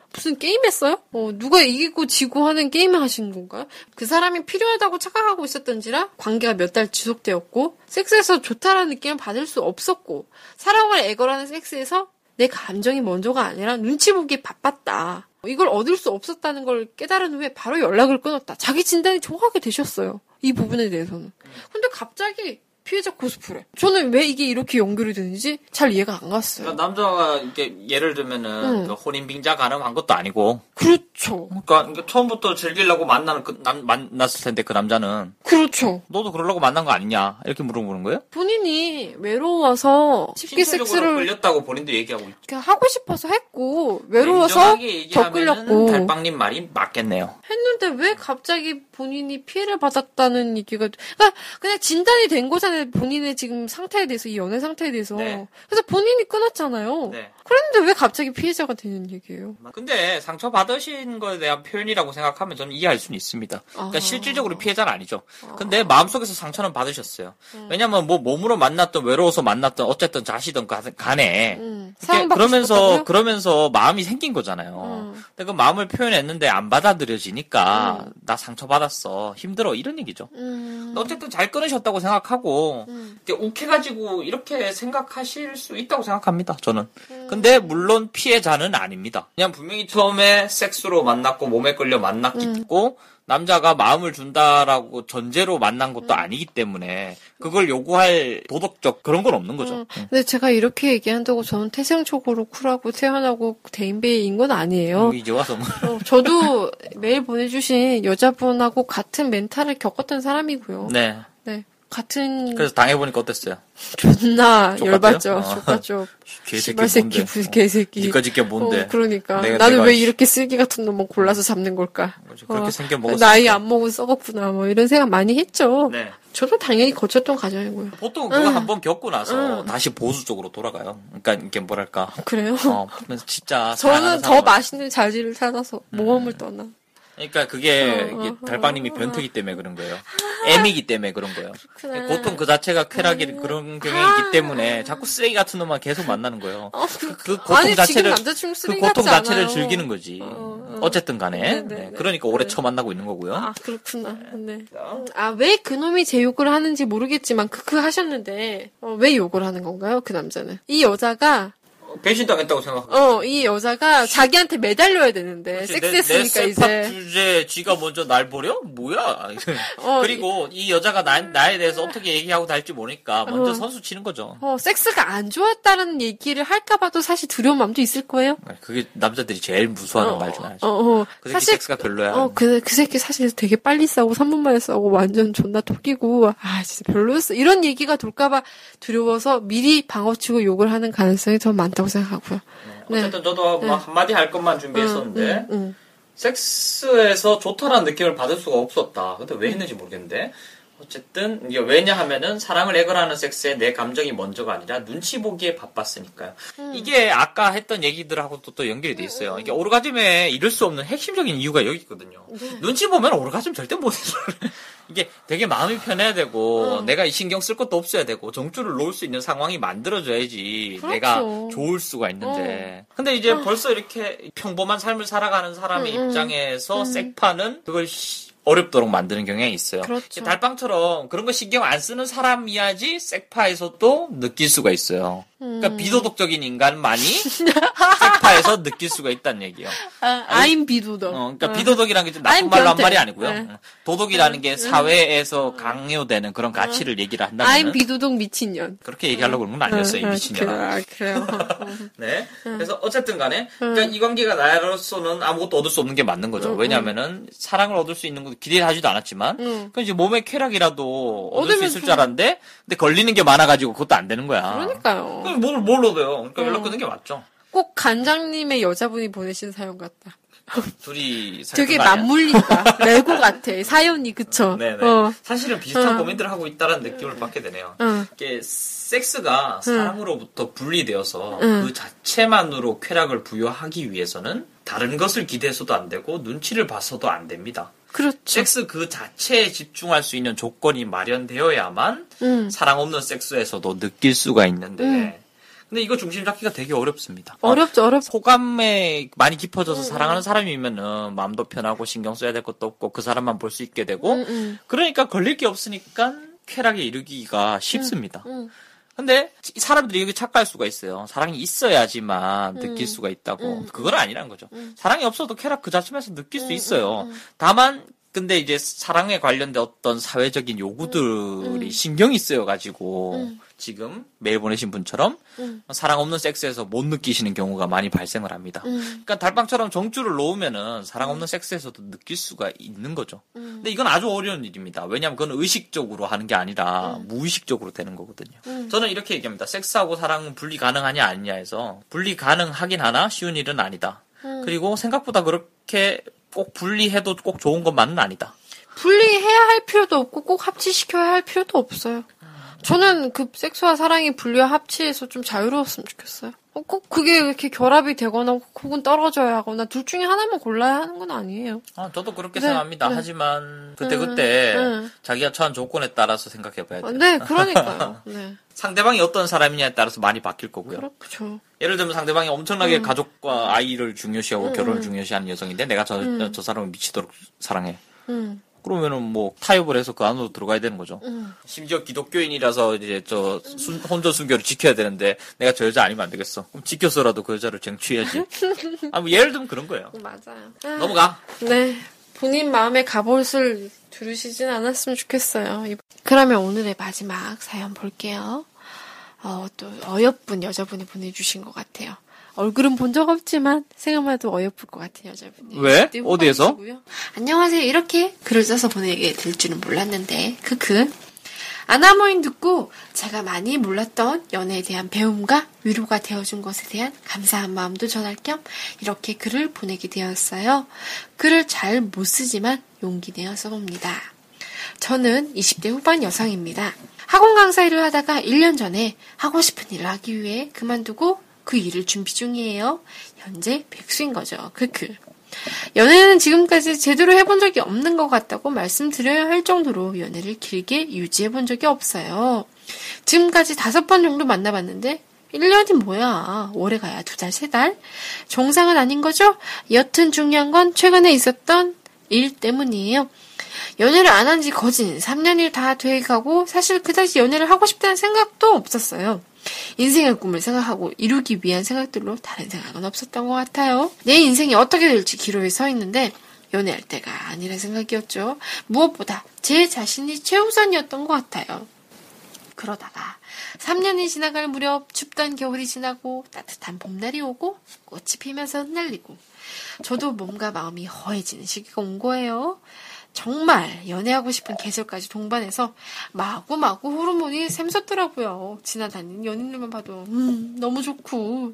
B: 무슨 게임했어요? 어, 누가 이기고 지고 하는 게임을 하신 건가요? 그 사람이 필요하다고 착각하고 있었던지라 관계가 몇 달 지속되었고 섹스에서 좋다라는 느낌을 받을 수 없었고 사랑을 애걸하는 섹스에서 내 감정이 먼저가 아니라 눈치 보기에 바빴다. 이걸 얻을 수 없었다는 걸 깨달은 후에 바로 연락을 끊었다. 자기 진단이 정확하게 되셨어요. 이 부분에 대해서는. 근데 갑자기 피해자 코스프레. 저는 왜 이게 이렇게 연결이 되는지 잘 이해가 안 갔어요.
C: 그러니까 남자가 이렇게 예를 들면은
B: 응.
C: 그 혼인빙자 가능한 것도 아니고.
B: 그렇죠.
C: 그러니까, 그러니까 처음부터 즐기려고 만나는 그 남, 만났을 텐데 그 남자는.
B: 그렇죠.
C: 너도 그러려고 만난 거 아니냐 이렇게 물어보는 거예요?
B: 본인이 외로워서 쉽게 섹스를
C: 끌렸다고 본인도 얘기하고 있죠.
B: 그냥 하고 싶어서 했고 외로워서 더 끌렸고.
C: 달빵님 말이 맞겠네요.
B: 했는데 왜 갑자기 본인이 피해를 받았다는 얘기가 그러니까 그냥 진단이 된 거잖아요. 본인의 지금 상태에 대해서 이 연애 상태에 대해서.
C: 네.
B: 그래서 본인이 끊었잖아요.
C: 네.
B: 그런데 왜 갑자기 피해자가 되는 얘기예요?
C: 근데 상처 받으신 거에 대한 표현이라고 생각하면 저는 이해할 수는 있습니다. 그러니까
B: 아.
C: 실질적으로 피해자는 아니죠. 근데 마음속에서 상처는 받으셨어요. 음. 왜냐면 뭐 몸으로 만났던 외로워서 만났던 어쨌든 자시든 간에
B: 음.
C: 그러면서
B: 싶었다고요?
C: 그러면서 마음이 생긴 거잖아요.
B: 음.
C: 근데 그 마음을 표현했는데 안 받아들여지니까
B: 음.
C: 나 상처 받았어. 힘들어 이런 얘기죠.
B: 음.
C: 어쨌든 잘 끊으셨다고 생각하고
B: 음.
C: 욱해가지고 이렇게 생각하실 수 있다고 생각합니다. 저는.
B: 음.
C: 근데 물론 피해자는 아닙니다. 그냥 분명히 처음에 섹스로 만났고 몸에 끌려 만났기
B: 음.
C: 때문에 남자가 마음을 준다라고 전제로 만난 것도
B: 음.
C: 아니기 때문에 그걸 요구할 도덕적 그런 건 없는 거죠.
B: 음. 근데 제가 이렇게 얘기한다고 저는 태생적으로 쿨하고 태어나고 대인배인 건 아니에요.
C: 음, 이제 와서 뭐.
B: 어, 저도 메일 보내주신 여자분하고 같은 멘탈을 겪었던 사람이고요.
C: 네.
B: 네. 같은
C: 그래서 당해보니까 어땠어요?
B: 존나
C: 족같아요?
B: 열받죠.
C: 어.
B: 족같죠.
C: 개새끼
B: 씨발 새끼,
C: 뭔데?
B: 무슨 개새끼.
C: 니까 짓게 뭔데?
B: 어, 그러니까.
C: 내가-
B: 나는
C: 내가
B: 왜
C: 씨-
B: 이렇게 쓰기 같은 놈만 골라서 잡는 걸까?
C: 그렇게
B: 어,
C: 생겨 먹었어.
B: 나이 안 먹은 썩었구나. 뭐 이런 생각 많이 했죠.
C: 네.
B: 저도 당연히 거쳤던 과정이고요.
C: 보통 그거
B: 응.
C: 한번 겪고 나서
B: 응.
C: 다시 보수 쪽으로 돌아가요. 그러니까 이게 뭐랄까.
B: 그래요?
C: 어, 그러면서 진짜
B: 저는
C: 사랑하는
B: 더
C: 사람을-
B: 맛있는 자질을 찾아서 모험을 떠나.
C: 그러니까 그게
B: 어,
C: 이게
B: 어,
C: 달빵님이
B: 어,
C: 변태기 때문에 그런 거예요. 애미기 때문에 그런 거예요.
B: 그렇구나.
C: 고통 그 자체가 쾌락이 그런 경향이기 때문에 자꾸 쓰레기 같은 놈만 계속 만나는 거예요.
B: 어,
C: 그, 그 고통
B: 아니, 지금
C: 자체를
B: 남자친구
C: 그
B: 쓰레기
C: 고통
B: 같지
C: 자체를
B: 않아요.
C: 즐기는 거지.
B: 어, 어.
C: 어쨌든 간에.
B: 네, 네,
C: 네,
B: 네.
C: 그러니까 오래
B: 네.
C: 처 만나고 있는 거고요.
B: 아, 그렇구나. 네. 아, 왜 그놈이 제 욕을 하는지 모르겠지만, 크크 하셨는데, 어, 왜 욕을 하는 건가요? 그 남자는. 이 여자가,
C: 배신당했다고 생각하고.
B: 어, 이 여자가 자기한테 매달려야 되는데, 섹스했으니까
C: 내, 내
B: 이제.
C: 셀프 주제 쥐가 먼저 날 버려? 뭐야?
B: 어,
C: 그리고 이 여자가 나, 나에 대해서 어떻게 얘기하고 달지 모르니까 먼저
B: 어.
C: 선수 치는 거죠.
B: 어, 섹스가 안 좋았다는 얘기를 할까봐도 사실 두려운 마음도 있을 거예요.
C: 그게 남자들이 제일 무서워하는
B: 어,
C: 말 중 하나죠.
B: 어, 어.
C: 그 새끼
B: 사실,
C: 섹스가 별로야.
B: 어, 그, 그 새끼 사실 되게 빨리 싸우고 삼 분 만에 싸우고 완전 존나 토끼고, 아, 진짜 별로였어. 이런 얘기가 돌까봐 두려워서 미리 방어치고 욕을 하는 가능성이 더 많다고 생각하고요.
C: 네. 어쨌든 저도 뭐 한마디 할 것만 준비했었는데,
B: 응, 응, 응.
C: 섹스에서 좋다라는 느낌을 받을 수가 없었다. 근데 왜 했는지 모르겠는데, 어쨌든 이게 왜냐 하면은 사랑을 애걸하는 섹스에 내 감정이 먼저가 아니라 눈치 보기에 바빴으니까요.
B: 음.
C: 이게 아까 했던 얘기들하고도 또 연결이 돼 있어요. 이게 오르가즘에 이룰 수 없는 핵심적인 이유가 여기 있거든요.
B: 네.
C: 눈치 보면 오르가즘 절대 못 해요. 이게 되게 마음이 편해야 되고
B: 어.
C: 내가 이 신경 쓸 것도 없어야 되고 정줄을 놓을 수 있는 상황이 만들어져야지
B: 그렇죠.
C: 내가 좋을 수가 있는데 근데 이제 벌써 이렇게 평범한 삶을 살아가는 사람의
B: 음, 음.
C: 입장에서
B: 음.
C: 섹파는 그걸 시- 어렵도록 만드는 경향이 있어요.
B: 그렇죠.
C: 달빵처럼 그런 거 신경 안 쓰는 사람이야지 섹파에서도 느낄 수가 있어요. 그러니까
B: 음.
C: 비도덕적인 인간만이 섹파에서 느낄 수가 있다는 얘기예요.
B: 아, 아임 비도덕.
C: 어, 그러니까
B: 어.
C: 비도덕이라는 게 좀 나쁜
B: I'm
C: 말로 한
B: 변태.
C: 말이 아니고요.
B: 네.
C: 도덕이라는 게 사회에서 강요되는 그런 가치를 얘기를
B: 아임
C: 한다면
B: 비도덕 미친년.
C: 그렇게 얘기하려고 그런 건 아니었어요, 이
B: 아,
C: 미친년아.
B: 아, 그래요.
C: 네. 그래서 어쨌든 간에 그러니까 이 관계가 나로서는 아무것도 얻을 수 없는 게 맞는 거죠.
B: 음,
C: 왜냐하면은 사랑을 얻을 수 있는 거 기대하지도 않았지만
B: 음.
C: 그 이제 몸의 쾌락이라도 얻을 수
B: 얻으면
C: 있을
B: 좀-
C: 줄 알았는데 근데 걸리는 게 많아가지고 그것도 안 되는 거야.
B: 그러니까요.
C: 그럼 뭘, 뭘 얻어요? 그러니까 연락
B: 어.
C: 끊는 게 맞죠.
B: 꼭 간장님의 여자분이 보내신 사연 같다.
C: 둘이 사귀었던
B: 되게
C: 거 아니야?
B: 맞물린다. 레고 같아. 사연이 그쵸?
C: 네네.
B: 어.
C: 사실은 비슷한
B: 어.
C: 고민들을 하고 있다는 느낌을 받게 되네요.
B: 어.
C: 이게 섹스가 사랑으로부터 분리되어서
B: 응.
C: 그 자체만으로 쾌락을 부여하기 위해서는 다른 것을 기대해서도 안 되고 눈치를 봐서도 안 됩니다.
B: 그렇죠.
C: 섹스 그 자체에 집중할 수 있는 조건이 마련되어야만
B: 음.
C: 사랑 없는 섹스에서도 느낄 수가 있는데
B: 음.
C: 근데 이거 중심 잡기가 되게 어렵습니다.
B: 어렵죠, 어렵죠.
C: 호감에 많이 깊어져서
B: 음,
C: 사랑하는
B: 음.
C: 사람이면은 마음도 편하고 신경 써야 될 것도 없고 그 사람만 볼 수 있게 되고
B: 음, 음.
C: 그러니까 걸릴 게 없으니까 쾌락에 이르기가 쉽습니다.
B: 음.
C: 근데 사람들이 여기 착각할 수가 있어요. 사랑이 있어야지만
B: 음.
C: 느낄 수가 있다고.
B: 음.
C: 그건 아니란 거죠.
B: 음.
C: 사랑이 없어도 쾌락 그 자체에서 느낄 수
B: 음,
C: 있어요.
B: 음, 음.
C: 다만 근데 이제 사랑에 관련된 어떤 사회적인 요구들이
B: 음.
C: 신경이 쓰여가지고
B: 음.
C: 지금 메일 보내신 분처럼
B: 음.
C: 사랑 없는 섹스에서 못 느끼시는 경우가 많이 발생을 합니다.
B: 음.
C: 그러니까 달빵처럼 정줄을 놓으면은 사랑 없는 섹스에서도 느낄 수가 있는 거죠.
B: 음.
C: 근데 이건 아주 어려운 일입니다. 왜냐하면 그건 의식적으로 하는 게 아니라
B: 음.
C: 무의식적으로 되는 거거든요.
B: 음.
C: 저는 이렇게 얘기합니다. 섹스하고 사랑은 분리 가능하냐 아니냐 해서 분리 가능하긴 하나 쉬운 일은 아니다.
B: 음.
C: 그리고 생각보다 그렇게 꼭 분리해도 꼭 좋은 것만은 아니다.
B: 분리해야 할 필요도 없고 꼭 합치시켜야 할 필요도 없어요. 저는 그 섹스와 사랑이 분리와 합치해서 좀 자유로웠으면 좋겠어요. 어, 꼭 그게 이렇게 결합이 되거나 혹은 떨어져야 하거나 둘 중에 하나만 골라야 하는 건 아니에요.
C: 아, 저도 그렇게
B: 네,
C: 생각합니다.
B: 네.
C: 하지만 그때
B: 음,
C: 그때
B: 음.
C: 자기가 처한 조건에 따라서 생각해봐야 돼요.
B: 네, 그러니까요. 네,
C: 상대방이 어떤 사람이냐에 따라서 많이 바뀔 거고요.
B: 그렇죠.
C: 예를 들면 상대방이 엄청나게
B: 음.
C: 가족과 아이를 중요시하고
B: 음,
C: 결혼을
B: 음.
C: 중요시하는 여성인데 내가 저,
B: 음.
C: 저 사람을 미치도록 사랑해.
B: 음,
C: 그러면은 뭐 타협을 해서 그 안으로 들어가야 되는 거죠.
B: 음.
C: 심지어 기독교인이라서 이제 저 순, 혼전 순결을 지켜야 되는데 내가 저 여자 아니면 안 되겠어. 그럼 지켜서라도 그 여자를 쟁취해야지. 아, 뭐 예를 들면 그런 거예요.
B: 맞아요.
C: 넘어가.
B: 네, 본인 마음의 갑옷을 두르시진 않았으면 좋겠어요. 그러면 오늘의 마지막 사연 볼게요. 어, 또 어여쁜 여자분이 보내주신 것 같아요. 얼굴은 본 적 없지만 생각만 해도 어여쁠 것 같은 여자분이에요.
C: 왜?
B: 네,
C: 어디에서?
B: 호감이시고요. 안녕하세요. 이렇게 글을 써서 보내게 될 줄은 몰랐는데 크크. 아나모인 듣고 제가 많이 몰랐던 연애에 대한 배움과 위로가 되어준 것에 대한 감사한 마음도 전할 겸 이렇게 글을 보내게 되었어요. 글을 잘 못 쓰지만 용기 내어 써봅니다. 저는 이십 대 후반 여성입니다. 학원 강사 일을 하다가 일 년 전에 하고 싶은 일을 하기 위해 그만두고 그 일을 준비 중이에요. 현재 백수인 거죠. 크크. 연애는 지금까지 제대로 해본 적이 없는 것 같다고 말씀드려야 할 정도로 연애를 길게 유지해본 적이 없어요. 지금까지 다섯 번 정도 만나봤는데 일 년이 뭐야. 오래 가야 두 달, 세 달? 정상은 아닌 거죠? 여튼 중요한 건 최근에 있었던 일 때문이에요. 연애를 안 한 지 거진 삼 년이 다 돼가고 사실 그다지 연애를 하고 싶다는 생각도 없었어요. 인생의 꿈을 생각하고 이루기 위한 생각들로 다른 생각은 없었던 것 같아요. 내 인생이 어떻게 될지 기로에 서 있는데 연애할 때가 아니라 생각이었죠. 무엇보다 제 자신이 최우선이었던 것 같아요. 그러다가 삼 년이 지나갈 무렵 춥던 겨울이 지나고 따뜻한 봄날이 오고 꽃이 피면서 흩날리고 저도 몸과 마음이 허해지는 시기가 온 거예요. 정말 연애하고 싶은 계절까지 동반해서 마구마구 호르몬이 샘솟더라고요. 지나다니는 연인들만 봐도 음, 너무 좋고.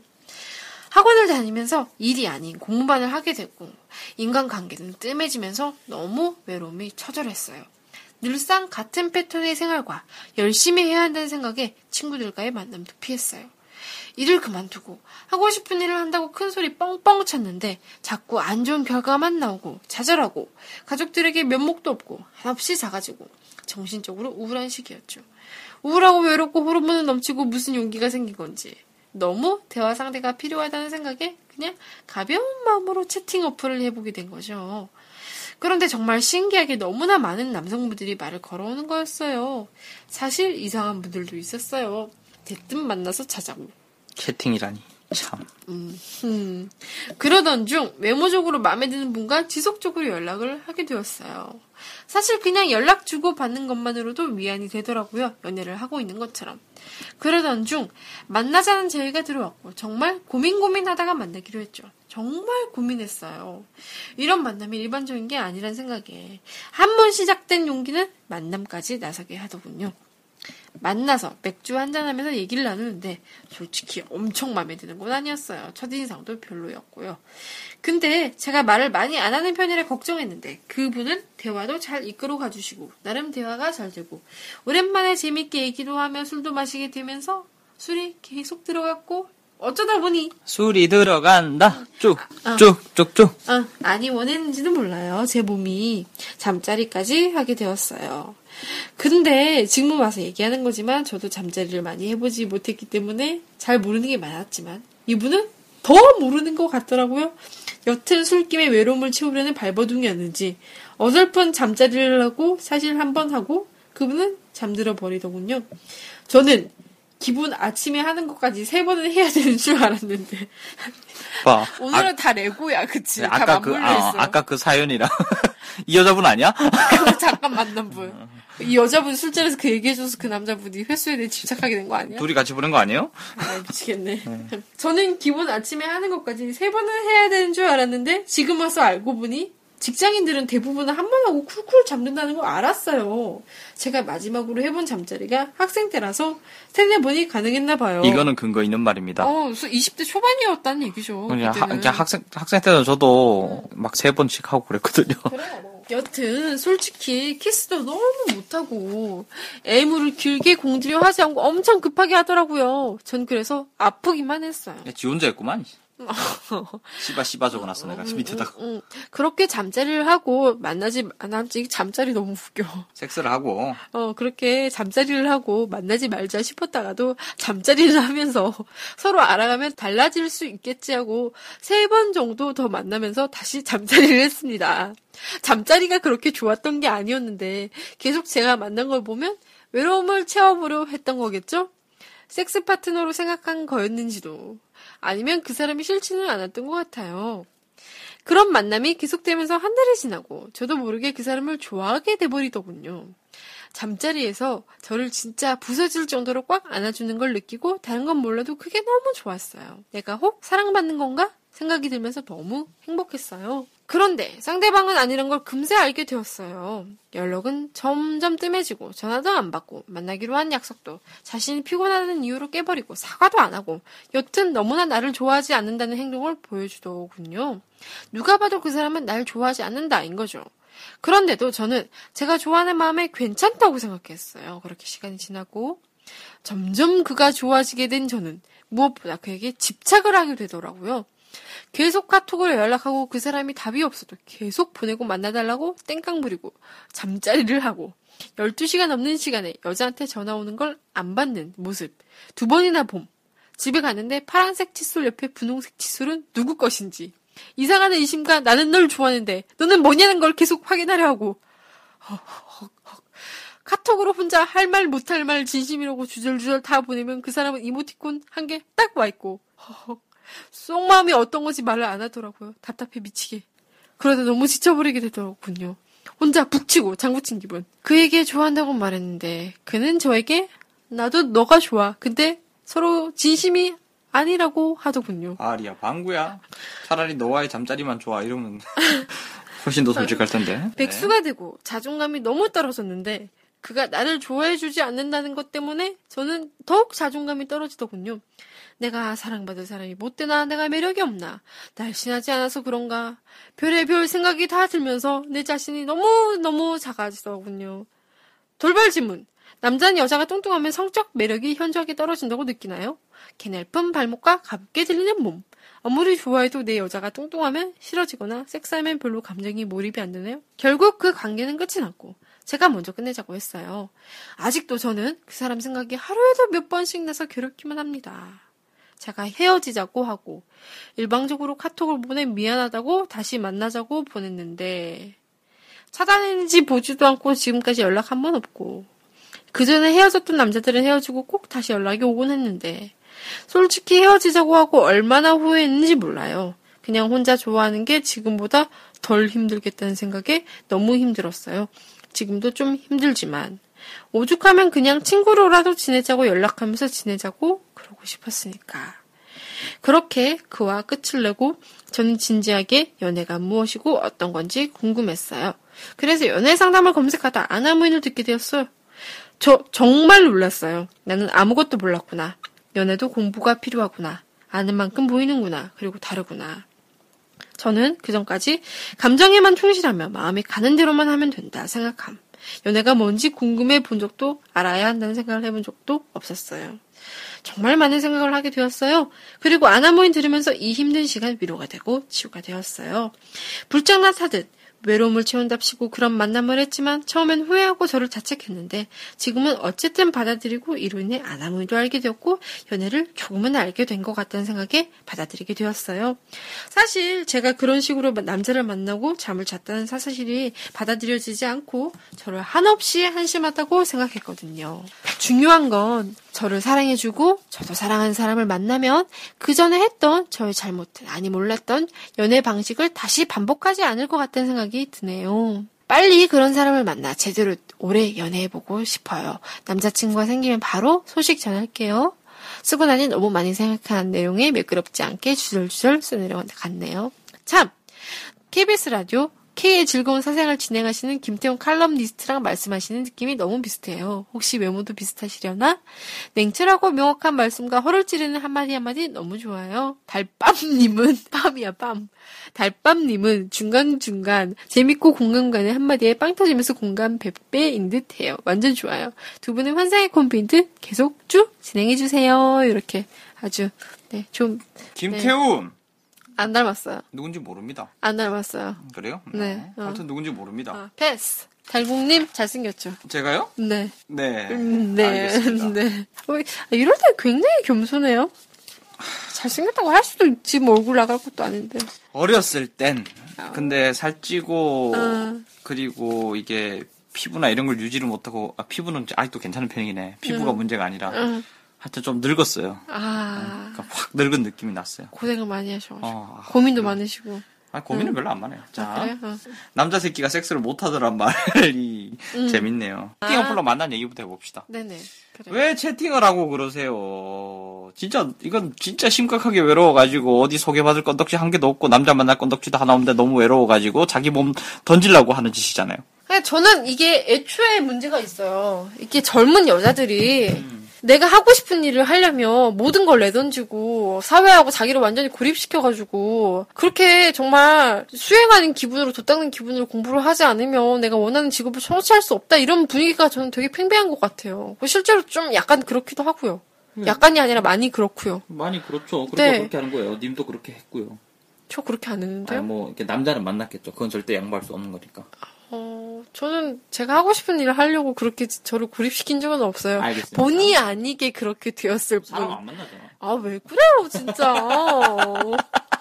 B: 학원을 다니면서 일이 아닌 공부만을 하게 되고 인간관계는 뜸해지면서 너무 외로움이 처절했어요. 늘상 같은 패턴의 생활과 열심히 해야 한다는 생각에 친구들과의 만남도 피했어요. 일을 그만두고 하고 싶은 일을 한다고 큰 소리 뻥뻥 쳤는데 자꾸 안 좋은 결과만 나오고 좌절하고 가족들에게 면목도 없고 한없이 작아지고 정신적으로 우울한 시기였죠. 우울하고 외롭고 호르몬은 넘치고 무슨 용기가 생긴 건지 너무 대화 상대가 필요하다는 생각에 그냥 가벼운 마음으로 채팅 어플을 해보게 된 거죠. 그런데 정말 신기하게 너무나 많은 남성분들이 말을 걸어오는 거였어요. 사실 이상한 분들도 있었어요. 대뜸 만나서 자자고.
C: 채팅이라니 참.
B: 음, 음. 그러던 중 외모적으로 마음에 드는 분과 지속적으로 연락을 하게 되었어요. 사실 그냥 연락 주고 받는 것만으로도 위안이 되더라고요. 연애를 하고 있는 것처럼. 그러던 중 만나자는 제의가 들어왔고 정말 고민 고민하다가 만나기로 했죠. 정말 고민했어요. 이런 만남이 일반적인 게 아니란 생각에 한 번 시작된 용기는 만남까지 나서게 하더군요. 만나서 맥주 한잔하면서 얘기를 나누는데 솔직히 엄청 마음에 드는 건 아니었어요. 첫인상도 별로였고요. 근데 제가 말을 많이 안 하는 편이라 걱정했는데 그분은 대화도 잘 이끌어 가주시고 나름 대화가 잘 되고 오랜만에 재밌게 얘기도 하며 술도 마시게 되면서 술이 계속 들어갔고 어쩌다 보니
C: 술이 들어간다. 쭉,
B: 아.
C: 쭉, 쭉, 쭉.
B: 아, 아니 원했는지는 몰라요. 제 몸이 잠자리까지 하게 되었어요. 근데 지금 와서 얘기하는 거지만 저도 잠자리를 많이 해보지 못했기 때문에 잘 모르는 게 많았지만 이분은 더 모르는 것 같더라고요. 여튼 술김에 외로움을 채우려는 발버둥이었는지 어설픈 잠자리를 하고 사실 한 번 하고 그분은 잠들어 버리더군요. 저는 기분 아침에 하는 것까지 세 번은 해야 되는 줄 알았는데
C: 봐.
B: 오늘은
C: 아,
B: 다 레고야, 그치?
C: 네,
B: 다
C: 아까 그,
B: 맞물려
C: 아,
B: 있어.
C: 아까 그 사연이랑. 이 여자분 아니야?
B: 그 잠깐 만난 분. 이 여자분 술자리에서 그 얘기해줘서 그 남자분이 횟수에 대해 집착하게 된 거 아니야?
C: 둘이 같이 보낸 거 아니에요?
B: 아, 미치겠네. 저는 기본 아침에 하는 것까지 세 번은 해야 되는 줄 알았는데 지금 와서 알고 보니 직장인들은 대부분은 한 번 하고 쿨쿨 잠든다는 걸 알았어요. 제가 마지막으로 해본 잠자리가 학생 때라서 세네 번이 가능했나 봐요.
C: 이거는 근거 있는 말입니다.
B: 어, 이십 대 초반이었다는 얘기죠.
C: 그냥, 하,
B: 그때는.
C: 그냥 학생, 학생 때는 저도 막 세 번씩 하고 그랬거든요.
B: 그래, 뭐. 여튼 솔직히 키스도 너무 못하고 애무를 길게 공들여 하지 않고 엄청 급하게 하더라고요. 전 그래서 아프기만 했어요.
C: 지 혼자 했구만. 씨바 씨바 적어놨어 내가
B: 음,
C: 밑에다가.
B: 음, 음. 그렇게 잠자리를 하고 만나지 않았지. 잠자리 너무 웃겨.
C: 섹스를 하고.
B: 어 그렇게 잠자리를 하고 만나지 말자 싶었다가도 잠자리를 하면서 서로 알아가면 달라질 수 있겠지 하고 세 번 정도 더 만나면서 다시 잠자리를 했습니다. 잠자리가 그렇게 좋았던 게 아니었는데 계속 제가 만난 걸 보면 외로움을 채워보려 했던 거겠죠? 섹스 파트너로 생각한 거였는지도 아니면 그 사람이 싫지는 않았던 것 같아요. 그런 만남이 계속되면서 한 달이 지나고 저도 모르게 그 사람을 좋아하게 돼버리더군요. 잠자리에서 저를 진짜 부서질 정도로 꽉 안아주는 걸 느끼고 다른 건 몰라도 그게 너무 좋았어요. 내가 혹 사랑받는 건가? 생각이 들면서 너무 행복했어요. 그런데 상대방은 아니란 걸 금세 알게 되었어요. 연락은 점점 뜸해지고 전화도 안 받고 만나기로 한 약속도 자신이 피곤하다는 이유로 깨버리고 사과도 안 하고 여튼 너무나 나를 좋아하지 않는다는 행동을 보여주더군요. 누가 봐도 그 사람은 날 좋아하지 않는다인 거죠. 그런데도 저는 제가 좋아하는 마음에 괜찮다고 생각했어요. 그렇게 시간이 지나고 점점 그가 좋아지게 된 저는 무엇보다 그에게 집착을 하게 되더라고요. 계속 카톡으로 연락하고 그 사람이 답이 없어도 계속 보내고 만나달라고 땡깡 부리고 잠자리를 하고 열두 시간 넘는 시간에 여자한테 전화 오는 걸 안 받는 모습 두 번이나 봄. 집에 갔는데 파란색 칫솔 옆에 분홍색 칫솔은 누구 것인지 이상한 의심과 나는 널 좋아하는데 너는 뭐냐는 걸 계속 확인하려 하고 헉헉헉. 카톡으로 혼자 할 말 못할 말 진심이라고 주절주절 다 보내면 그 사람은 이모티콘 한 개 딱 와있고 헉헉. 속마음이 어떤 건지 말을 안 하더라고요. 답답해 미치게. 그러다 너무 지쳐버리게 되더군요. 혼자 북치고 장구친 기분. 그에게 좋아한다고 말했는데 그는 저에게 나도 너가 좋아. 근데 서로 진심이 아니라고 하더군요.
C: 아리야 방구야. 차라리 너와의 잠자리만 좋아 이러면 훨씬 더 솔직할 텐데.
B: 백수가 되고 자존감이 너무 떨어졌는데 그가 나를 좋아해주지 않는다는 것 때문에 저는 더욱 자존감이 떨어지더군요. 내가 사랑받을 사람이 못 되나? 내가 매력이 없나? 날씬하지 않아서 그런가? 별의별 생각이 다 들면서 내 자신이 너무너무 작아지더군요. 돌발 질문. 남자는 여자가 뚱뚱하면 성적 매력이 현저하게 떨어진다고 느끼나요? 개날픈 발목과 가볍게 들리는 몸. 아무리 좋아해도 내 여자가 뚱뚱하면 싫어지거나 섹스하면 별로 감정이 몰입이 안 되나요? 결국 그 관계는 끝이 났고 제가 먼저 끝내자고 했어요. 아직도 저는 그 사람 생각이 하루에도 몇 번씩 나서 괴롭기만 합니다. 제가 헤어지자고 하고 일방적으로 카톡을 보내 미안하다고 다시 만나자고 보냈는데 차단했는지 보지도 않고 지금까지 연락 한 번 없고 그전에 헤어졌던 남자들은 헤어지고 꼭 다시 연락이 오곤 했는데 솔직히 헤어지자고 하고 얼마나 후회했는지 몰라요. 그냥 혼자 좋아하는 게 지금보다 덜 힘들겠다는 생각에 너무 힘들었어요. 지금도 좀 힘들지만 오죽하면 그냥 친구로라도 지내자고 연락하면서 지내자고 그러고 싶었으니까. 그렇게 그와 끝을 내고 저는 진지하게 연애가 무엇이고 어떤 건지 궁금했어요. 그래서 연애 상담을 검색하다 아나무인을 듣게 되었어요. 저 정말 놀랐어요. 나는 아무것도 몰랐구나. 연애도 공부가 필요하구나. 아는 만큼 보이는구나. 그리고 다르구나. 저는 그전까지 감정에만 충실하며 마음이 가는 대로만 하면 된다 생각함. 연애가 뭔지 궁금해 본 적도 알아야 한다는 생각을 해본 적도 없었어요. 정말 많은 생각을 하게 되었어요. 그리고 아나모인 들으면서 이 힘든 시간 위로가 되고 치유가 되었어요. 불장난 하듯 외로움을 채운답시고 그런 만남을 했지만 처음엔 후회하고 저를 자책했는데 지금은 어쨌든 받아들이고 이로 인해 아나무이도 알게 되었고 연애를 조금은 알게 된 것 같다는 생각에 받아들이게 되었어요. 사실 제가 그런 식으로 남자를 만나고 잠을 잤다는 사실이 받아들여지지 않고 저를 한없이 한심하다고 생각했거든요. 중요한 건 저를 사랑해주고 저도 사랑하는 사람을 만나면 그 전에 했던 저의 잘못을 아니 몰랐던 연애 방식을 다시 반복하지 않을 것 같다는 생각이 드네요. 빨리 그런 사람을 만나 제대로 오래 연애해보고 싶어요. 남자친구가 생기면 바로 소식 전할게요. 쓰고 나니 너무 많이 생각한 내용에 매끄럽지 않게 주절주절 쓰느라고 갔네요. 참! 케이비에스 라디오 K의 즐거운 사생활 진행하시는 김태훈 칼럼니스트랑 말씀하시는 느낌이 너무 비슷해요. 혹시 외모도 비슷하시려나? 냉철하고 명확한 말씀과 허를 찌르는 한마디 한마디 너무 좋아요. 달밤님은 빰이야 빰. 달밤님은 중간중간 재밌고 공감 가는 한마디에 빵 터지면서 공감 백배인 듯해요. 완전 좋아요. 두 분은 환상의 콤비인 듯 계속 쭉 진행해주세요. 이렇게 아주 네, 좀
C: 김태훈!
B: 네. 안 닮았어요.
C: 누군지 모릅니다.
B: 안 닮았어요.
C: 그래요?
B: 네.
C: 어. 하여튼 누군지 모릅니다.
B: 아, 패스. 달국님 잘생겼죠?
C: 제가요?
B: 네.
C: 네.
B: 음, 네.
C: 알겠습니다.
B: 네. 어, 이럴 때 굉장히 겸손해요. 잘생겼다고 할 수도 있지, 뭐 얼굴 나갈 것도 아닌데.
C: 어렸을 땐, 근데 살찌고,
B: 어.
C: 그리고 이게 피부나 이런 걸 유지를 못하고, 아, 피부는 아직도 괜찮은 편이네. 피부가
B: 응.
C: 문제가 아니라.
B: 응.
C: 하여튼 좀 늙었어요.
B: 아.
C: 그러니까 확 늙은 느낌이 났어요.
B: 고생을 많이 하셔가지고.
C: 어, 아,
B: 고민도
C: 그래.
B: 많으시고.
C: 아, 고민은
B: 응.
C: 별로 안 많아요. 자,
B: 아, 그래요? 어.
C: 남자 새끼가 섹스를 못하더란 말이
B: 음.
C: 재밌네요.
B: 아.
C: 채팅 어플로 만난 얘기부터 해봅시다.
B: 네네. 그래.
C: 왜 채팅을 하고 그러세요? 진짜 이건 진짜 심각하게 외로워가지고 어디 소개받을 건덕지 한 개도 없고 남자 만날 건덕지도 하나 없는데 너무 외로워가지고 자기 몸 던지려고 하는 짓이잖아요.
B: 저는 이게 애초에 문제가 있어요. 이게 젊은 여자들이
C: 음.
B: 내가 하고 싶은 일을 하려면 모든 걸 내던지고 사회하고 자기를 완전히 고립시켜가지고 그렇게 정말 수행하는 기분으로 돛닦는 기분으로 공부를 하지 않으면 내가 원하는 직업을 성취할 수 없다 이런 분위기가 저는 되게 팽배한 것 같아요. 실제로 좀 약간 그렇기도 하고요. 약간이 아니라 많이 그렇고요.
C: 많이 그렇죠. 그러니까
B: 네.
C: 그렇게 하는 거예요. 님도 그렇게 했고요.
B: 저 그렇게 안 했는데요?
C: 아니, 뭐 이렇게 남자는 만났겠죠. 그건 절대 양보할 수 없는 거니까.
B: 어, 저는 제가 하고 싶은 일을 하려고 그렇게 저를 고립시킨 적은 없어요.
C: 알겠습니다.
B: 본의 아니게 그렇게 되었을 뿐.
C: 사람 안 만나잖아.
B: 아, 왜 그래요, 진짜. 아,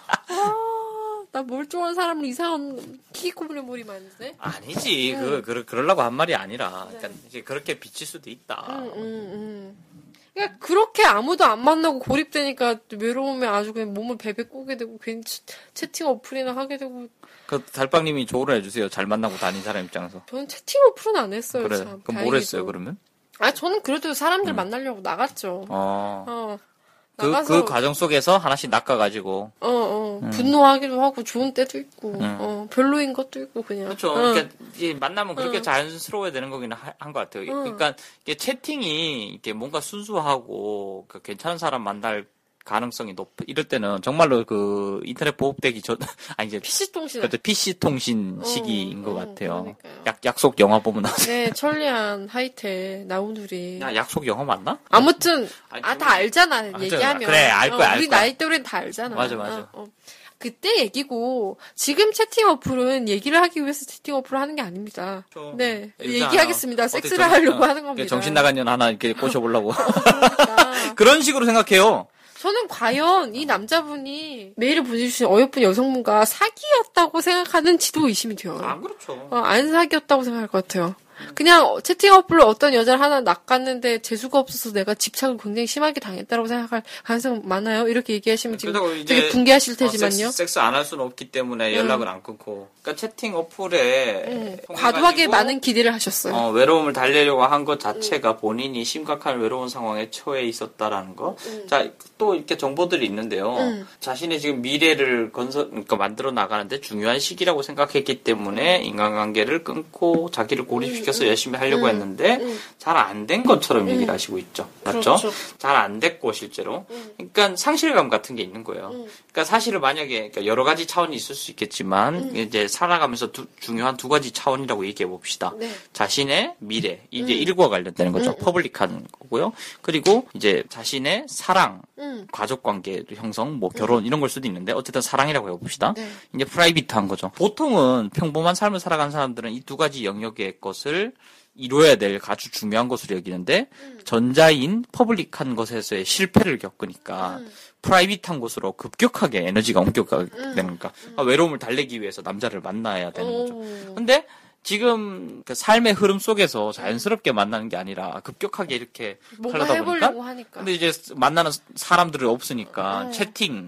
B: 나 멀쩡한 사람을 이상한 키코분의 머리 만드네?
C: 아니지.
B: 응.
C: 그, 그, 그러려고 한 말이 아니라. 그러니까 이제 그렇게 비칠 수도 있다.
B: 응, 응, 응. 그러니까 그렇게 아무도 안 만나고 고립되니까 외로우면 아주 그냥 몸을 베베 꼬게 되고 괜히 채팅 어플이나 하게 되고.
C: 그 달빵님이 조언을 해주세요. 잘 만나고 다닌 사람 입장에서.
B: 저는 채팅 어플은 안 했어요.
C: 그래.
B: 참,
C: 그럼 뭘
B: 다행히도.
C: 했어요, 그러면?
B: 아, 저는 그래도 사람들
C: 음.
B: 만나려고 나갔죠.
C: 어.
B: 어.
C: 그,
B: 나가서
C: 그 과정 속에서 하나씩 낚아가지고.
B: 어, 어.
C: 음.
B: 분노하기도 하고 좋은 때도 있고,
C: 음.
B: 어, 별로인 것도 있고, 그냥.
C: 그렇죠.
B: 어.
C: 그러니까 이게 만나면 그렇게
B: 어.
C: 자연스러워야 되는 거긴 한 것 같아요.
B: 어.
C: 그러니까 이게 채팅이 이게 뭔가 순수하고 그 괜찮은 사람 만날 가능성이 높. 이럴 때는 정말로 그 인터넷 보급되기 전 아니 이제
B: 피씨통신.
C: 그때 피씨 통신
B: 어,
C: 시기인 것
B: 어,
C: 같아요.
B: 그러니까요.
C: 약 약속 영화 보면 나오죠.
B: 네, 천리안, 하이테, 나우누리.
C: 야 약속 영화 맞나?
B: 아무튼,
C: 아니,
B: 아, 다 알잖아,
C: 아,
B: 얘기하면.
C: 그래, 알 거야,
B: 어,
C: 알
B: 우리
C: 거야.
B: 나이 때우린 다 알잖아.
C: 맞아, 맞아.
B: 어, 어. 그때 얘기고, 지금 채팅 어플은 얘기를 하기 위해서 채팅 어플을 하는 게 아닙니다.
C: 그렇죠.
B: 네,
C: 요새
B: 얘기하겠습니다.
C: 하나,
B: 섹스를
C: 어떻게
B: 하려고
C: 정-
B: 하는 겁니다.
C: 정신 나간 년 하나 이렇게 꼬셔보려고.
B: 그러니까.
C: 그런 식으로 생각해요.
B: 저는 과연 이 남자분이 메일을 보내주신 어여쁜 여성분과 사귀었다고 생각하는지도 의심이 돼요.
C: 안 그렇죠.
B: 어, 안 사귀었다고 생각할 것 같아요. 그냥 채팅 어플로 어떤 여자를 하나 낚았는데 재수가 없어서 내가 집착을 굉장히 심하게 당했다고 생각할 가능성 많아요. 이렇게 얘기하시면 지금
C: 그렇다고 이제
B: 되게 붕괴하실
C: 어,
B: 테지만요.
C: 섹스, 섹스 안 할 수는 없기 때문에 연락을 안 끊고. 그러니까 채팅 어플에
B: 음,
C: 통해가지고
B: 과도하게 많은 기대를 하셨어요.
C: 어, 외로움을 달래려고 한 것 자체가 본인이 심각한 외로운 상황에 처해 있었다라는 거.
B: 음.
C: 자, 또 이렇게 정보들이 있는데요.
B: 음.
C: 자신의 지금 미래를 건설, 그러니까 만들어 나가는데 중요한 시기라고 생각했기 때문에 인간관계를 끊고 자기를 고립시켰을 그래서 음. 열심히 하려고 음. 했는데 음. 잘 안 된 것처럼 음. 얘기를 하시고 있죠. 맞죠? 그렇죠. 잘 안 됐고 실제로. 음. 그러니까 상실감 같은 게 있는 거예요. 음. 그러니까 사실은 만약에 그러니까 여러 가지 차원이 있을 수 있겠지만 음. 이제 살아가면서 두, 중요한 두 가지 차원이라고 얘기해 봅시다. 네. 자신의 미래 이제 음. 일과 관련되는 거죠. 음. 퍼블릭한 거고요. 그리고 이제 자신의 사랑, 음. 가족관계 형성, 뭐 결혼 음. 이런 걸 수도 있는데 어쨌든 사랑이라고 해봅시다. 네. 이제 프라이빗한 거죠. 보통은 평범한 삶을 살아가는 사람들은 이 두 가지 영역의 것을 이루어야 될 아주 중요한 것으로 여기는데 음. 전자인 퍼블릭한 것에서의 실패를 겪으니까 음. 프라이빗한 곳으로 급격하게 에너지가 옮겨가게 음. 되는 거니까 음. 외로움을 달래기 위해서 남자를 만나야 되는 오. 거죠. 근데 지금 그 삶의 흐름 속에서 자연스럽게 만나는 게 아니라 급격하게 이렇게 하려다 보니까 하니까. 근데 이제 만나는 사람들이 없으니까 음. 채팅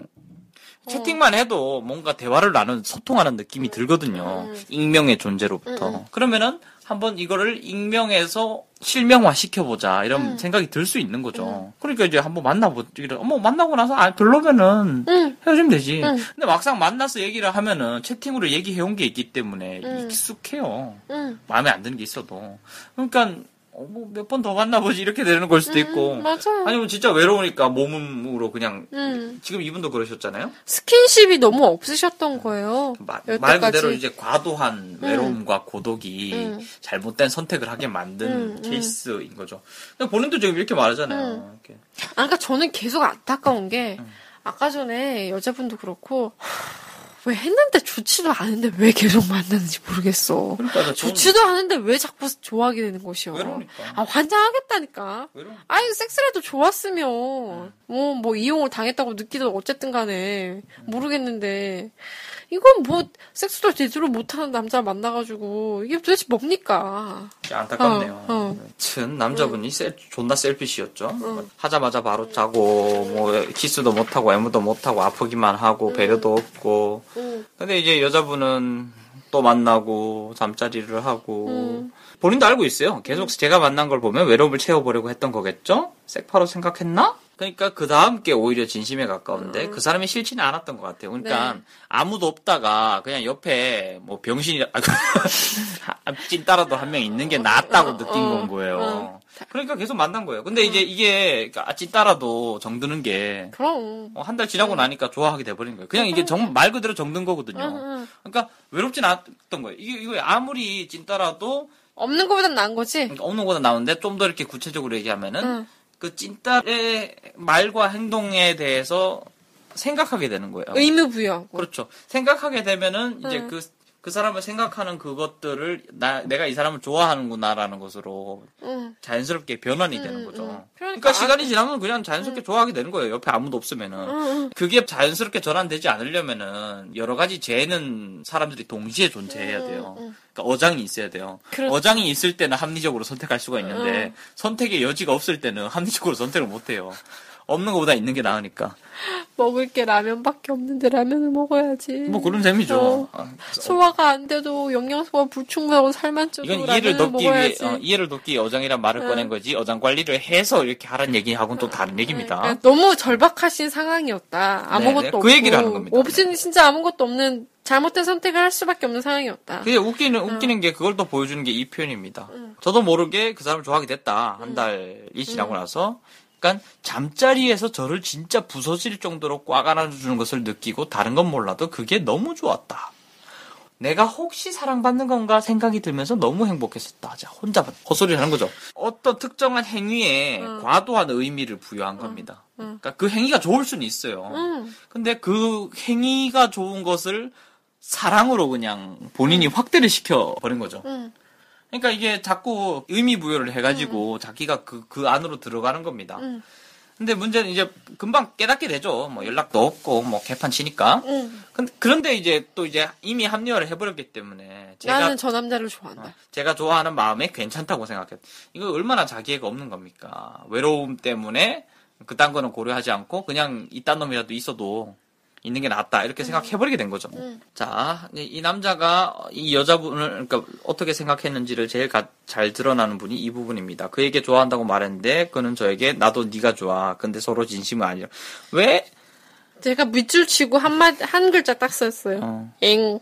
C: 채팅만 해도 뭔가 대화를 나누는 소통하는 느낌이 들거든요. 음. 익명의 존재로부터. 음. 그러면은 한번 이거를 익명에서 실명화 시켜보자 이런 음. 생각이 들 수 있는 거죠. 음. 그러니까 이제 한번 만나보자. 뭐 만나고 나서 아 별로면은 음. 헤어지면 되지. 음. 근데 막상 만나서 얘기를 하면은 채팅으로 얘기해온 게 있기 때문에 음. 익숙해요. 음. 마음에 안 드는 게 있어도. 그러니까 어, 뭐 몇 번 더 만나보지 이렇게 되는 걸 수도 있고
B: 음, 맞아요.
C: 아니면 진짜 외로우니까 몸으로 그냥 음. 지금 이분도 그러셨잖아요.
B: 스킨십이 너무 없으셨던 거예요.
C: 마, 말 그대로 이제 과도한 음. 외로움과 고독이 음. 잘못된 선택을 하게 만든 음, 케이스인 거죠. 본인도 지금 이렇게 말하잖아요.
B: 음. 이렇게. 아, 그러니까 저는 계속 안타까운 게 음. 아까 전에 여자분도 그렇고 왜 했는데 좋지도 않은데 왜 계속 만나는지 모르겠어. 그러니까 좋지도 않은데 왜 자꾸 좋아하게 되는 것이요.
C: 외로우니까.
B: 아, 환장하겠다니까. 외로우니까. 아니, 섹스라도 좋았으면, 음. 뭐, 뭐, 이용을 당했다고 느끼든 어쨌든 간에, 모르겠는데, 이건 뭐, 섹스도 제대로 못하는 남자 만나가지고, 이게 도대체 뭡니까?
C: 안타깝네요. 어, 어. 튼, 남자분이 응. 셀, 존나 셀피시였죠. 응. 하자마자 바로 자고, 뭐, 키스도 못하고, 애무도 못하고, 아프기만 하고, 배려도 응. 없고. 응. 근데 이제 여자분은 또 만나고, 잠자리를 하고, 응. 본인도 알고 있어요. 계속 제가 만난 걸 보면 외로움을 채워보려고 했던 거겠죠? 색파로 생각했나? 그러니까 그 다음 게 오히려 진심에 가까운데 음. 그 사람이 싫지는 않았던 것 같아요. 그러니까 네. 아무도 없다가 그냥 옆에 뭐 병신이 찐따라도 한 명 있는 게 낫다고 어, 느낀 어, 건 거예요. 어. 그러니까 계속 만난 거예요. 근데 어. 이제 이게 찐따라도 정드는 게 한 달 지나고 나니까 좋아하게 돼버린 거예요. 그냥 이게 정, 말 그대로 정든 거거든요. 그러니까 외롭진 않았던 거예요. 이게, 이거 아무리 찐따라도
B: 없는 것보단 나은 거지?
C: 그러니까 없는 것보다 나은데 좀 더 이렇게 구체적으로 얘기하면은 응. 그 찐따의 말과 행동에 대해서 생각하게 되는 거예요.
B: 의무부여.
C: 그렇죠. 생각하게 되면은 이제 응. 그, 그 사람을 생각하는 그것들을 나, 내가 이 사람을 좋아하는구나라는 것으로 응. 자연스럽게 변환이 응, 되는 거죠. 응. 그러니까, 그러니까 시간이 지나면 그냥 자연스럽게 좋아하게 되는 거예요. 옆에 아무도 없으면은. 그게 자연스럽게 전환되지 않으려면은 여러 가지 죄는 사람들이 동시에 존재해야 돼요. 그러니까 어장이 있어야 돼요. 그렇죠. 어장이 있을 때는 합리적으로 선택할 수가 있는데 응. 선택의 여지가 없을 때는 합리적으로 선택을 못 해요. 없는 것보다 있는 게 나으니까.
B: 먹을 게 라면밖에 없는데 라면을 먹어야지.
C: 뭐 그런 셈이죠.
B: 어. 소화가 안 돼도 영양소가 불충분하고 살만 쪄도
C: 이건 이해를 돕기 위해 어, 이해를 돕기 위해 어장이란 말을 어. 꺼낸 거지. 어장 관리를 해서 이렇게 하라는 얘기하고는 또 다른 얘기입니다.
B: 그러니까 너무 절박하신 상황이었다. 아무것도
C: 네, 네.
B: 없고.
C: 그 얘기를 하는 겁니다.
B: 없으니 진짜 아무것도 없는 잘못된 선택을 할 수밖에 없는 상황이었다.
C: 그게 웃기는 웃기는 어. 게 그걸 또 보여주는 게 이 표현입니다. 응. 저도 모르게 그 사람을 좋아하게 됐다. 한 달이 지나고 응. 나서. 그러니까 잠자리에서 저를 진짜 부서질 정도로 꽉 안아주는 것을 느끼고 다른 건 몰라도 그게 너무 좋았다. 내가 혹시 사랑받는 건가 생각이 들면서 너무 행복했었다. 자, 혼자 헛소리를 하는 거죠. 어떤 특정한 행위에 응. 과도한 의미를 부여한 응. 겁니다. 응. 그러니까 그 행위가 좋을 수는 있어요. 응. 근데 그 행위가 좋은 것을 사랑으로 그냥 본인이 응. 확대를 시켜버린 거죠. 응. 그러니까 이게 자꾸 의미 부여를 해가지고 응. 자기가 그, 그 안으로 들어가는 겁니다. 응. 근데 문제는 이제 금방 깨닫게 되죠. 뭐 연락도 없고 뭐 개판 치니까. 응. 근데 그런데 이제 또 이제 이미 합리화를 해버렸기 때문에
B: 제가 나는 저 남자를 좋아한다. 어,
C: 제가 좋아하는 마음에 괜찮다고 생각해요. 이거 얼마나 자기애가 없는 겁니까? 외로움 때문에 그딴 거는 고려하지 않고 그냥 이딴 놈이라도 있어도 있는 게 낫다 이렇게 음. 생각해버리게 된 거죠. 음. 자, 이 남자가 이 여자분을 그러니까 어떻게 생각했는지를 제일 가, 잘 드러나는 분이 이 부분입니다. 그에게 좋아한다고 말했는데 그는 저에게 나도 네가 좋아. 근데 서로 진심은 아니라 왜
B: 제가 밑줄 치고 한 마, 한 글자 딱 썼어요.
C: 어.
B: 엥.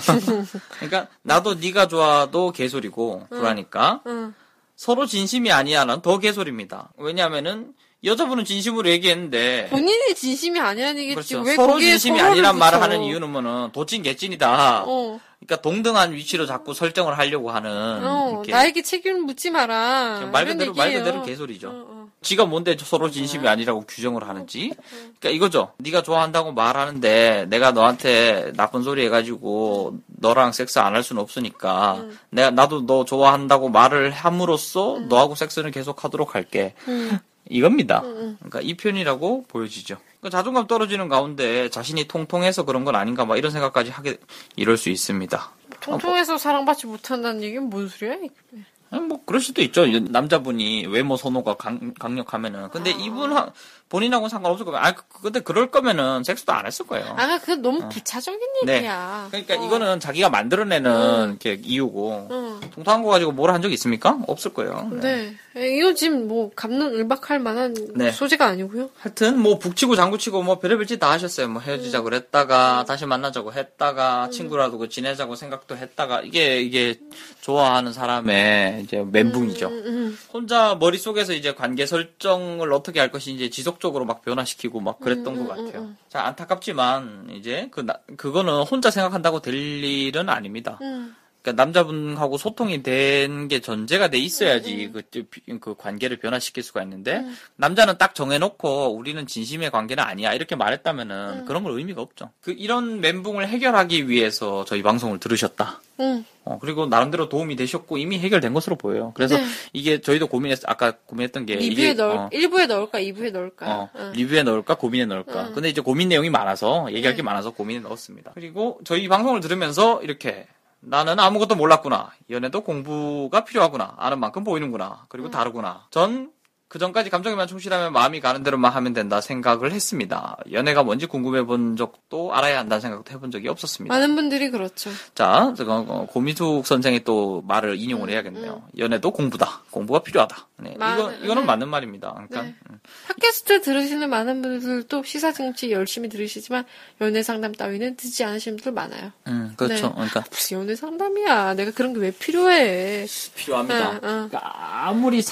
C: 그러니까 나도 네가 좋아도 개소리고 그러니까
B: 응.
C: 서로 진심이 아니야는 더 개소리입니다. 왜냐하면은 여자분은 진심으로 얘기했는데
B: 본인이 진심이 아니라는 얘기지.
C: 그렇죠.
B: 왜
C: 서로
B: 거기에
C: 진심이
B: 서로를
C: 아니란 말을
B: 붙여.
C: 하는 이유는 뭐는 도찐 개찐이다.
B: 어.
C: 그러니까 동등한 위치로 자꾸 설정을 하려고 하는
B: 어,
C: 이렇게
B: 나에게 책임을 묻지 마라.
C: 말
B: 이런
C: 그대로 말
B: 얘기예요.
C: 그대로 개소리죠.
B: 어, 어.
C: 지가 뭔데 서로 진심이 아니라고 규정을 하는지. 그러니까 이거죠. 네가 좋아한다고 말하는데 내가 너한테 나쁜 소리 해가지고 너랑 섹스 안 할 수는 없으니까
B: 음.
C: 내가 나도 너 좋아한다고 말을 함으로써
B: 음.
C: 너하고 섹스는 계속 하도록 할게.
B: 음.
C: 이겁니다.
B: 음.
C: 그러니까 이 편이라고 보여지죠. 그러니까 자존감 떨어지는 가운데 자신이 통통해서 그런 건 아닌가 막 이런 생각까지 하게 이럴 수 있습니다.
B: 통통해서 사랑받지 못한다는 얘기는 뭔 소리야?
C: 아니, 뭐 그럴 수도 있죠. 남자분이 외모 선호가 강, 강력하면은. 근데
B: 아.
C: 이분 하, 본인하고는 상관없을 거면. 아, 그- 근데 그럴 거면은 섹스도 안 했을 거예요.
B: 아, 그건 너무 부차적인
C: 네.
B: 얘기야.
C: 그러니까
B: 어.
C: 이거는 자기가 만들어내는
B: 음.
C: 이렇게 이유고.
B: 응.
C: 통통한 거 가지고 뭘 한 적 있습니까? 없을 거예요.
B: 네. 이거 지금 뭐 감론을박할 만한
C: 네.
B: 소재가 아니고요.
C: 하여튼 뭐 북치고 장구치고 뭐 별의별 짓 다 하셨어요. 뭐 헤어지자고
B: 음.
C: 그랬다가 다시 만나자고 했다가 친구라도 그 지내자고 생각도 했다가 이게 이게 좋아하는 사람의 이제 멘붕이죠.
B: 음, 음,
C: 혼자 머릿속에서 이제 관계 설정을 어떻게 할 것인지 지속적으로 막 변화시키고 막 그랬던
B: 음,
C: 것
B: 음,
C: 같아요.
B: 음.
C: 자, 안타깝지만 이제 그 나- 그거는 혼자 생각한다고 될 일은 아닙니다.
B: 음.
C: 그러니까 남자분하고 소통이 된 게 전제가 돼 있어야지 그, 그 관계를 변화시킬 수가 있는데
B: 음.
C: 남자는 딱 정해놓고 우리는 진심의 관계는 아니야 이렇게 말했다면은 그런 건 의미가 없죠. 그 이런 멘붕을 해결하기 위해서 저희 방송을 들으셨다.
B: 음.
C: 어, 그리고 나름대로 도움이 되셨고 이미 해결된 것으로 보여요. 그래서
B: 네.
C: 이게 저희도 고민했 아까 고민했던 게
B: 리뷰에
C: 이게
B: 넣을,
C: 어,
B: 일부에 넣을까, 이부에 넣을까.
C: 어,
B: 응.
C: 리뷰에 넣을까 고민에 넣을까.
B: 응.
C: 근데 이제 고민 내용이 많아서 얘기할
B: 네.
C: 게 많아서 고민에 넣었습니다. 그리고 저희 방송을 들으면서 이렇게 나는 아무것도 몰랐구나. 연애도 공부가 필요하구나. 아는 만큼 보이는구나. 그리고 다르구나. 전 그 전까지 감정에만 충실하면 마음이 가는 대로만 하면 된다 생각을 했습니다. 연애가 뭔지 궁금해 본 적도 알아야 한다는 생각도 해본 적이 없었습니다.
B: 많은 분들이 그렇죠.
C: 자, 제가 어, 고미숙 선생의 또 말을 인용을 해야겠네요. 연애도 공부다. 공부가 필요하다. 네,
B: 맞-
C: 이거 이거는
B: 네.
C: 맞는 말입니다. 그러니까
B: 네.
C: 음.
B: 팟캐스트 들으시는 많은 분들도 시사정치 열심히 들으시지만 연애 상담 따위는 듣지 않으시는 분들 많아요.
C: 음, 그렇죠.
B: 네.
C: 그러니까
B: 무슨 연애 상담이야. 내가 그런 게 왜 필요해.
C: 필요합니다.
B: 응, 응.
C: 그러니까 아무리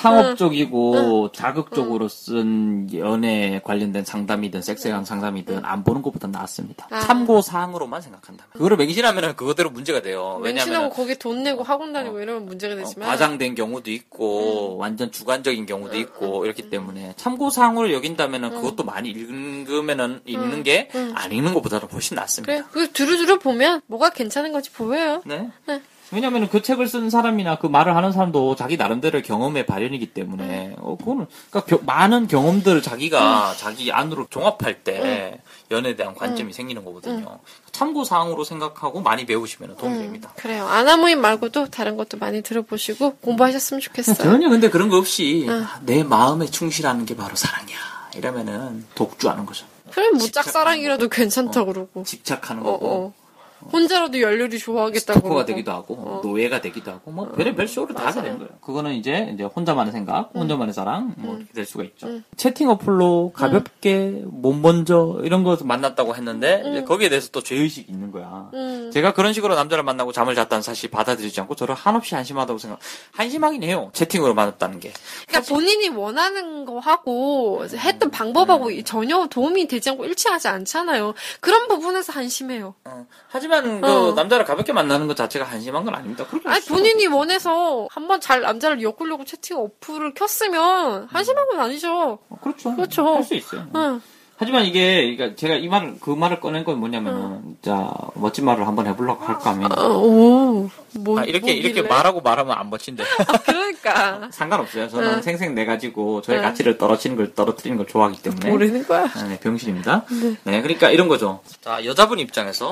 C: 상업적이고 자극적으로 쓴 연애 관련된 상담이든 섹스에 관한 상담이든 안 보는 것보다 낫습니다.
B: 아.
C: 참고 사항으로만 생각한다면. 그거를 맹신하면 그거대로 문제가 돼요.
B: 맹신하고
C: 왜냐하면
B: 거기 돈 내고 학원 다니고 이러면 문제가 되지만
C: 과장된 경우도 있고 완전 주관적인 경우도 있고 이렇기 때문에 참고 사항으로 여긴다면은 그것도 많이 읽으면은 읽는 게 안 읽는 것보다는 훨씬 낫습니다.
B: 그래 그 두루두루 보면 뭐가 괜찮은 건지 보여요.
C: 네.
B: 네.
C: 왜냐면은 그 책을 쓴 사람이나 그 말을 하는 사람도 자기 나름대로의 경험의 발현이기 때문에, 어, 그거는, 그니까 겨- 많은 경험들을 자기가 자기 안으로 종합할 때 연애에 대한 관점이 생기는 거거든요. 참고사항으로 생각하고 많이 배우시면 도움이 됩니다.
B: 그래요. 아나모임 말고도 다른 것도 많이 들어보시고 공부하셨으면 좋겠어요.
C: 전혀 근데 그런 거 없이 내 마음에 충실하는 게 바로 사랑이야. 이러면은 독주하는 거죠.
B: 그래 뭐
C: 집착하는
B: 짝사랑이라도 괜찮다 그러고
C: 집착하는
B: 어,
C: 거고.
B: 어. 혼자라도 열렬히 좋아하겠다고
C: 스토커가
B: 그러고.
C: 되기도 하고
B: 어.
C: 노예가 되기도 하고 뭐 별의별 쇼를 다 하게 되는 거예요. 그거는 이제 이제 혼자만의 생각, 혼자만의 사랑 뭐 이렇게 될 수가 있죠. 채팅 어플로 가볍게 못 먼저 이런 거 만났다고 했는데 이제 거기에 대해서 또 죄의식이 있는 거야.
B: 음.
C: 제가 그런 식으로 남자를 만나고 잠을 잤다는 사실 받아들이지 않고 저를 한없이 한심하다고 생각. 한심하긴 해요. 채팅으로 만났다는 게.
B: 그러니까 본인이 원하는 거 하고 했던 방법하고 전혀 도움이 되지 않고 일치하지 않잖아요. 그런 부분에서 한심해요.
C: 어. 하지만 그
B: 어.
C: 남자를 가볍게 만나는 것 자체가 한심한 건 아닙니다. 그렇게
B: 아니
C: 할 수가
B: 본인이 원해서 한번 잘 남자를 엮으려고 채팅 어플을 켰으면 한심한 건 아니죠.
C: 어, 그렇죠.
B: 그렇죠.
C: 할 수 있어요.
B: 응.
C: 하지만 이게, 그러니까 제가 이 말을, 그 말을 꺼낸 건 뭐냐면은, 자, 멋진 말을 한번 해보려고 할까 하면,
B: 어, 오, 뭐,
C: 아, 이렇게, 이렇게
B: 뭐길래?
C: 말하고 말하면 안 멋진데.
B: 아, 그러니까
C: 상관없어요. 저는
B: 응.
C: 생생 내가지고 저의
B: 응.
C: 가치를 떨어뜨리는 걸, 떨어뜨리는 걸 좋아하기 때문에.
B: 모르는 거야.
C: 네, 병신입니다. 네. 그러니까 이런 거죠. 자, 여자분 입장에서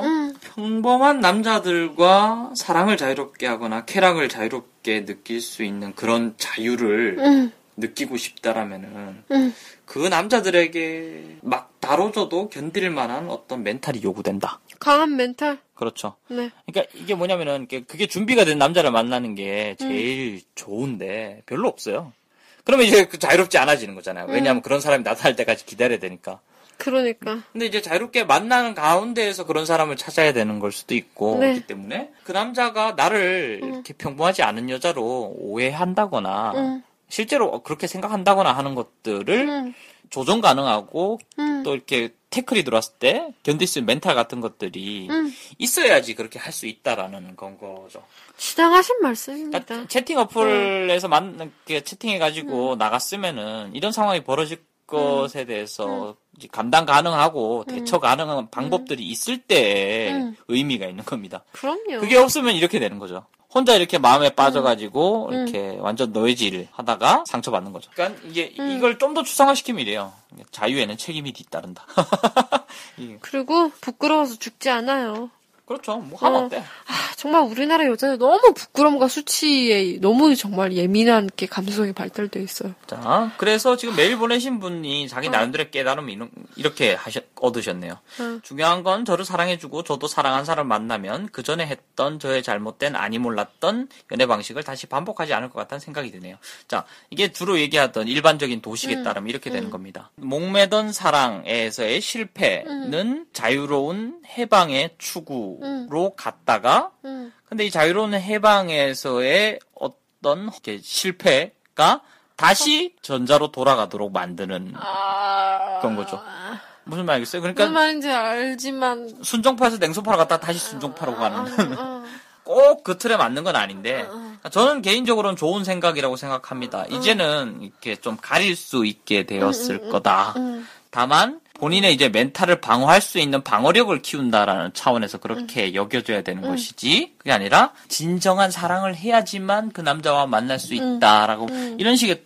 C: 평범한 남자들과 사랑을 자유롭게 하거나 쾌락을 자유롭게 느낄 수 있는 그런 자유를
B: 응,
C: 느끼고 싶다라면은,
B: 응.
C: 그 남자들에게 막 다뤄줘도 견딜 만한 어떤 멘탈이 요구된다.
B: 강한 멘탈.
C: 그렇죠.
B: 네.
C: 그러니까 이게 뭐냐면은 이게 그게 준비가 된 남자를 만나는 게 제일 좋은데 별로 없어요. 그러면 이제 그 자유롭지 않아지는 거잖아요. 왜냐하면 그런 사람이 나타날 때까지 기다려야 되니까.
B: 그러니까.
C: 근데 이제 자유롭게 만나는 가운데에서 그런 사람을 찾아야 되는 걸 수도 있고,
B: 네.
C: 그렇기 때문에 그 남자가 나를
B: 음.
C: 이렇게 평범하지 않은 여자로 오해한다거나,
B: 음.
C: 실제로 그렇게 생각한다거나 하는 것들을
B: 음.
C: 조정 가능하고,
B: 음.
C: 또 이렇게 태클이 들어왔을 때 견딜 수 있는 멘탈 같은 것들이
B: 음.
C: 있어야지 그렇게 할 수 있다라는 건 거죠.
B: 지당하신 말씀입니다.
C: 그러니까 채팅 어플에서 만, 이렇게 채팅해가지고
B: 음.
C: 나갔으면은 이런 상황이 벌어질 것에 대해서 이제 감당 가능하고 대처 가능한 방법들이 있을 때에
B: 음.
C: 의미가 있는 겁니다.
B: 그럼요.
C: 그게 없으면 이렇게 되는 거죠. 혼자 이렇게 마음에 빠져가지고
B: 음.
C: 이렇게 완전 노예질 하다가 상처받는 거죠. 그러니까 이게
B: 음.
C: 이걸 좀 더 추상화시키면 이래요. 자유에는 책임이 뒤따른다. 이게
B: 그리고 부끄러워서 죽지 않아요.
C: 그렇죠. 뭐 하면
B: 어.
C: 어때?
B: 아, 정말 우리나라 여자들 너무 부끄러움과 수치에 너무 정말 예민한 게 감수성이 발달되어 있어요.
C: 자, 그래서 지금 메일 보내신 분이 자기
B: 어.
C: 나름대로 깨달음을 이런- 이렇게 하셨, 얻으셨네요.
B: 어.
C: 중요한 건 저를 사랑해주고 저도 사랑한 사람을 만나면 그 전에 했던 저의 잘못된 아니 몰랐던 연애 방식을 다시 반복하지 않을 것 같다는 생각이 드네요. 자, 이게 주로 얘기하던 일반적인 도식에
B: 음.
C: 따르면 이렇게 되는
B: 음.
C: 겁니다. 목매던 사랑에서의 실패는 자유로운 해방의 추구로
B: 음.
C: 갔다가
B: 음.
C: 근데 이 자유로운 해방에서의 어떤 이렇게 실패가 다시 전자로 돌아가도록 만드는
B: 아...
C: 그런 거죠. 무슨 말이겠어요? 그러니까
B: 무슨 말인지 알지만
C: 순정파에서 냉소파로 갔다 다시 순정파로 가는
B: 어,
C: 꼭 그 틀에 맞는 건 아닌데
B: 어.
C: 저는 개인적으로는 좋은 생각이라고 생각합니다. 이제는 이렇게 좀 가릴 수 있게 되었을
B: 음, 음,
C: 거다.
B: 음.
C: 다만 본인의 이제 멘탈을 방어할 수 있는 방어력을 키운다라는 차원에서 그렇게 여겨줘야 되는
B: 음.
C: 것이지 그게 아니라 진정한 사랑을 해야지만 그 남자와 만날 수 있다라고
B: 음.
C: 이런 식의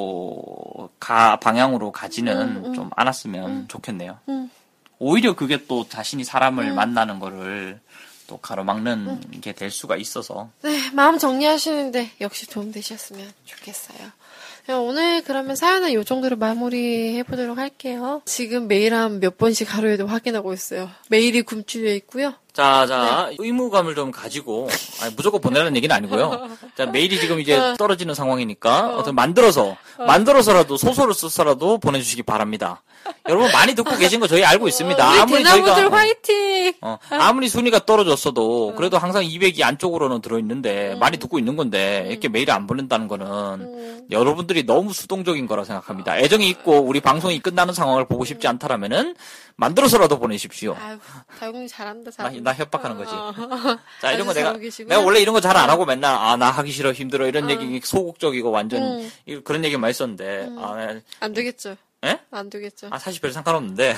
C: 또 가, 방향으로 가지는
B: 음, 음.
C: 좀 않았으면 좋겠네요.
B: 음.
C: 오히려 그게 또 자신이 사람을
B: 음.
C: 만나는 거를 또 가로막는 게 될 수가 있어서
B: 네, 마음 정리하시는데 역시 도움되셨으면 좋겠어요. 자, 오늘 그러면 사연은 이 정도로 마무리해 보도록 할게요. 지금 메일 한 몇 번씩 하루에도 확인하고 있어요. 메일이 굶주려 있고요.
C: 자, 자, 의무감을 좀 가지고, 아니, 무조건 보내라는 얘기는 아니고요. 자, 메일이 지금 이제
B: 어.
C: 떨어지는 상황이니까, 어. 어떤 만들어서, 만들어서라도, 소설을 써서라도 보내주시기 바랍니다. 여러분, 많이 듣고 계신 거 저희 알고 있습니다.
B: 우리
C: 아무리
B: 대나무들
C: 저희가,
B: 화이팅!
C: 어, 아무리 순위가 떨어졌어도, 그래도 항상 이백이 안쪽으로는 들어있는데, 많이 듣고 있는 건데, 이렇게 메일을 안 보낸다는 거는,
B: 음.
C: 여러분들이 너무 수동적인 거라 생각합니다. 애정이 있고, 우리 방송이 끝나는 상황을 보고 싶지 않다라면은, 만들어서라도 보내십시오.
B: 아유, 다용이 잘한다,
C: 나,
B: 잘.
C: 나 협박하는 거지.
B: 어.
C: 자, 이런 거
B: 아주
C: 내가,
B: 잘하고 계시고요.
C: 내가 원래 이런 거 잘 안 하고 맨날, 아, 나 하기 싫어, 힘들어, 이런
B: 어.
C: 얘기, 소극적이고 완전,
B: 음.
C: 이- 그런 얘기 많이 했었는데,
B: 음.
C: 아, 나-
B: 안 되겠죠.
C: 예?
B: 안 되겠죠.
C: 아, 사실 별 상관없는데.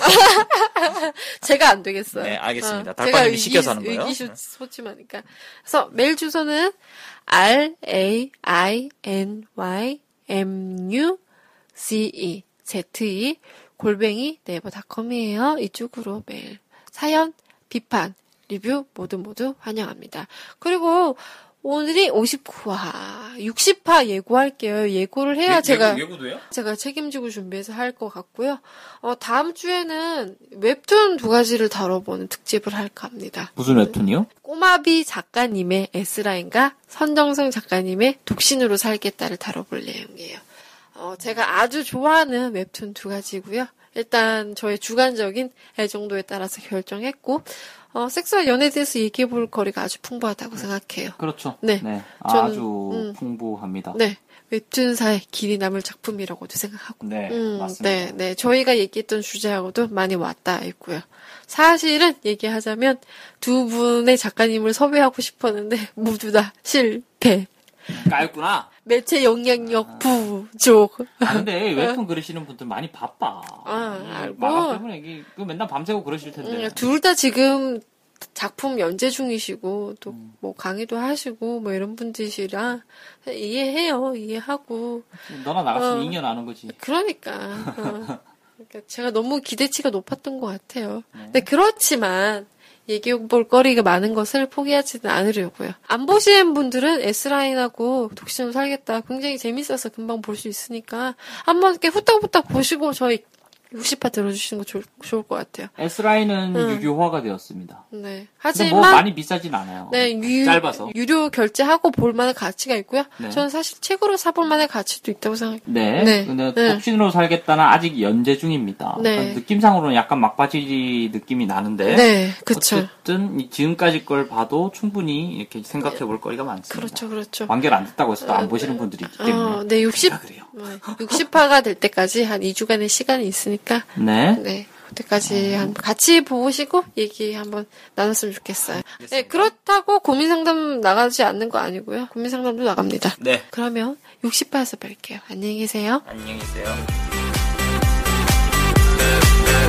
B: 제가 안 되겠어요.
C: 네, 알겠습니다.
B: 어,
C: 달빠님이
B: 제가
C: 시켜서
B: 의기-
C: 하는 거예요.
B: 의기소침하니까. 그래서 메일 주소는 r a i n y m u c e z e 골뱅이 네이버닷컴이에요. 이쪽으로 메일, 사연, 비판, 리뷰 모두 모두 환영합니다. 그리고 오늘이 오십구 화, 육십 화 예고할게요. 예고를 해야 제가
C: 외국도요?
B: 제가 책임지고 준비해서 할 것 같고요. 어, 다음 주에는 웹툰 두 가지를 다뤄보는 특집을 할까 합니다.
C: 무슨 웹툰이요?
B: 꼬마비 작가님의 S라인과 선정성 작가님의 독신으로 살겠다를 다뤄볼 내용이에요. 어, 제가 아주 좋아하는 웹툰 두 가지고요. 일단 저의 주관적인 애정도에 따라서 결정했고 어, 섹스와 연애에 대해서 얘기해볼 거리가 아주 풍부하다고 생각해요.
C: 그렇죠.
B: 네.
C: 아주
B: 저는, 음.
C: 풍부합니다.
B: 네. 웹툰사의 길이 남을 작품이라고도 생각하고.
C: 네,
B: 음,
C: 맞습니다.
B: 네, 네. 저희가 얘기했던 주제하고도 많이 왔다 있고요. 사실은 얘기하자면 두 분의 작가님을 섭외하고 싶었는데 모두 다 실패.
C: 까였구나.
B: 매체 영향력 부족.
C: 아, 근데 웹툰 그리시는 분들 많이 바빠.
B: 아,
C: 이
B: 알고.
C: 마감 때문에 이게 그 맨날 밤새고 그러실 텐데.
B: 음, 둘 다 지금 작품 연재 중이시고 또 뭐 강의도 하시고 뭐 이런 분들이시라 이해해요. 이해하고.
C: 너나 나갔으면
B: 어.
C: 이 년 아는 거지.
B: 그러니까. 어. 그러니까 제가 너무 기대치가 높았던 것 같아요. 근데 그렇지만 얘기해 볼 거리가 많은 것을 포기하지는 않으려고요. 안 보신 분들은 S라인하고 독신으로 살겠다. 굉장히 재밌어서 금방 볼 수 있으니까 한번 이렇게 후딱후딱 보시고 저희 육십 화 들어주시는 거 좋, 좋을 것 같아요.
D: S라인은
B: 응.
D: 유료화가 되었습니다.
B: 네.
D: 근데
B: 하지만
D: 뭐 많이 비싸진 않아요.
B: 네, 유,
D: 짧아서.
B: 유료 결제하고 볼 만한 가치가 있고요.
D: 네.
B: 저는 사실 책으로 사볼 만한 가치도 있다고 생각해요.
D: 네.
B: 네.
D: 근데
B: 네.
D: 독신으로 살겠다는 아직 연재 중입니다.
B: 네.
D: 그러니까 느낌상으로는 약간 막바지 느낌이 나는데.
B: 네, 그쵸.
D: 어쨌든 이 지금까지 걸 봐도 충분히 이렇게 생각해 볼 거리가 많습니다.
B: 그렇죠, 그렇죠.
D: 완결 안 됐다고 해서 안
B: 어,
D: 보시는
B: 네.
D: 분들이 있기 때문에.
B: 어, 네, 육십,
D: 그래요.
B: 육십 화가 될 때까지 한 이 주간의 시간이 있으니까.
D: 네.
B: 네. 그때까지 한 같이 보시고 얘기 한번 나눴으면 좋겠어요. 네, 그렇다고 고민 상담 나가지 않는 거 아니고요. 고민 상담도 나갑니다.
C: 네.
B: 그러면 육십 화에서 뵐게요. 안녕히 계세요.
C: 안녕히 계세요.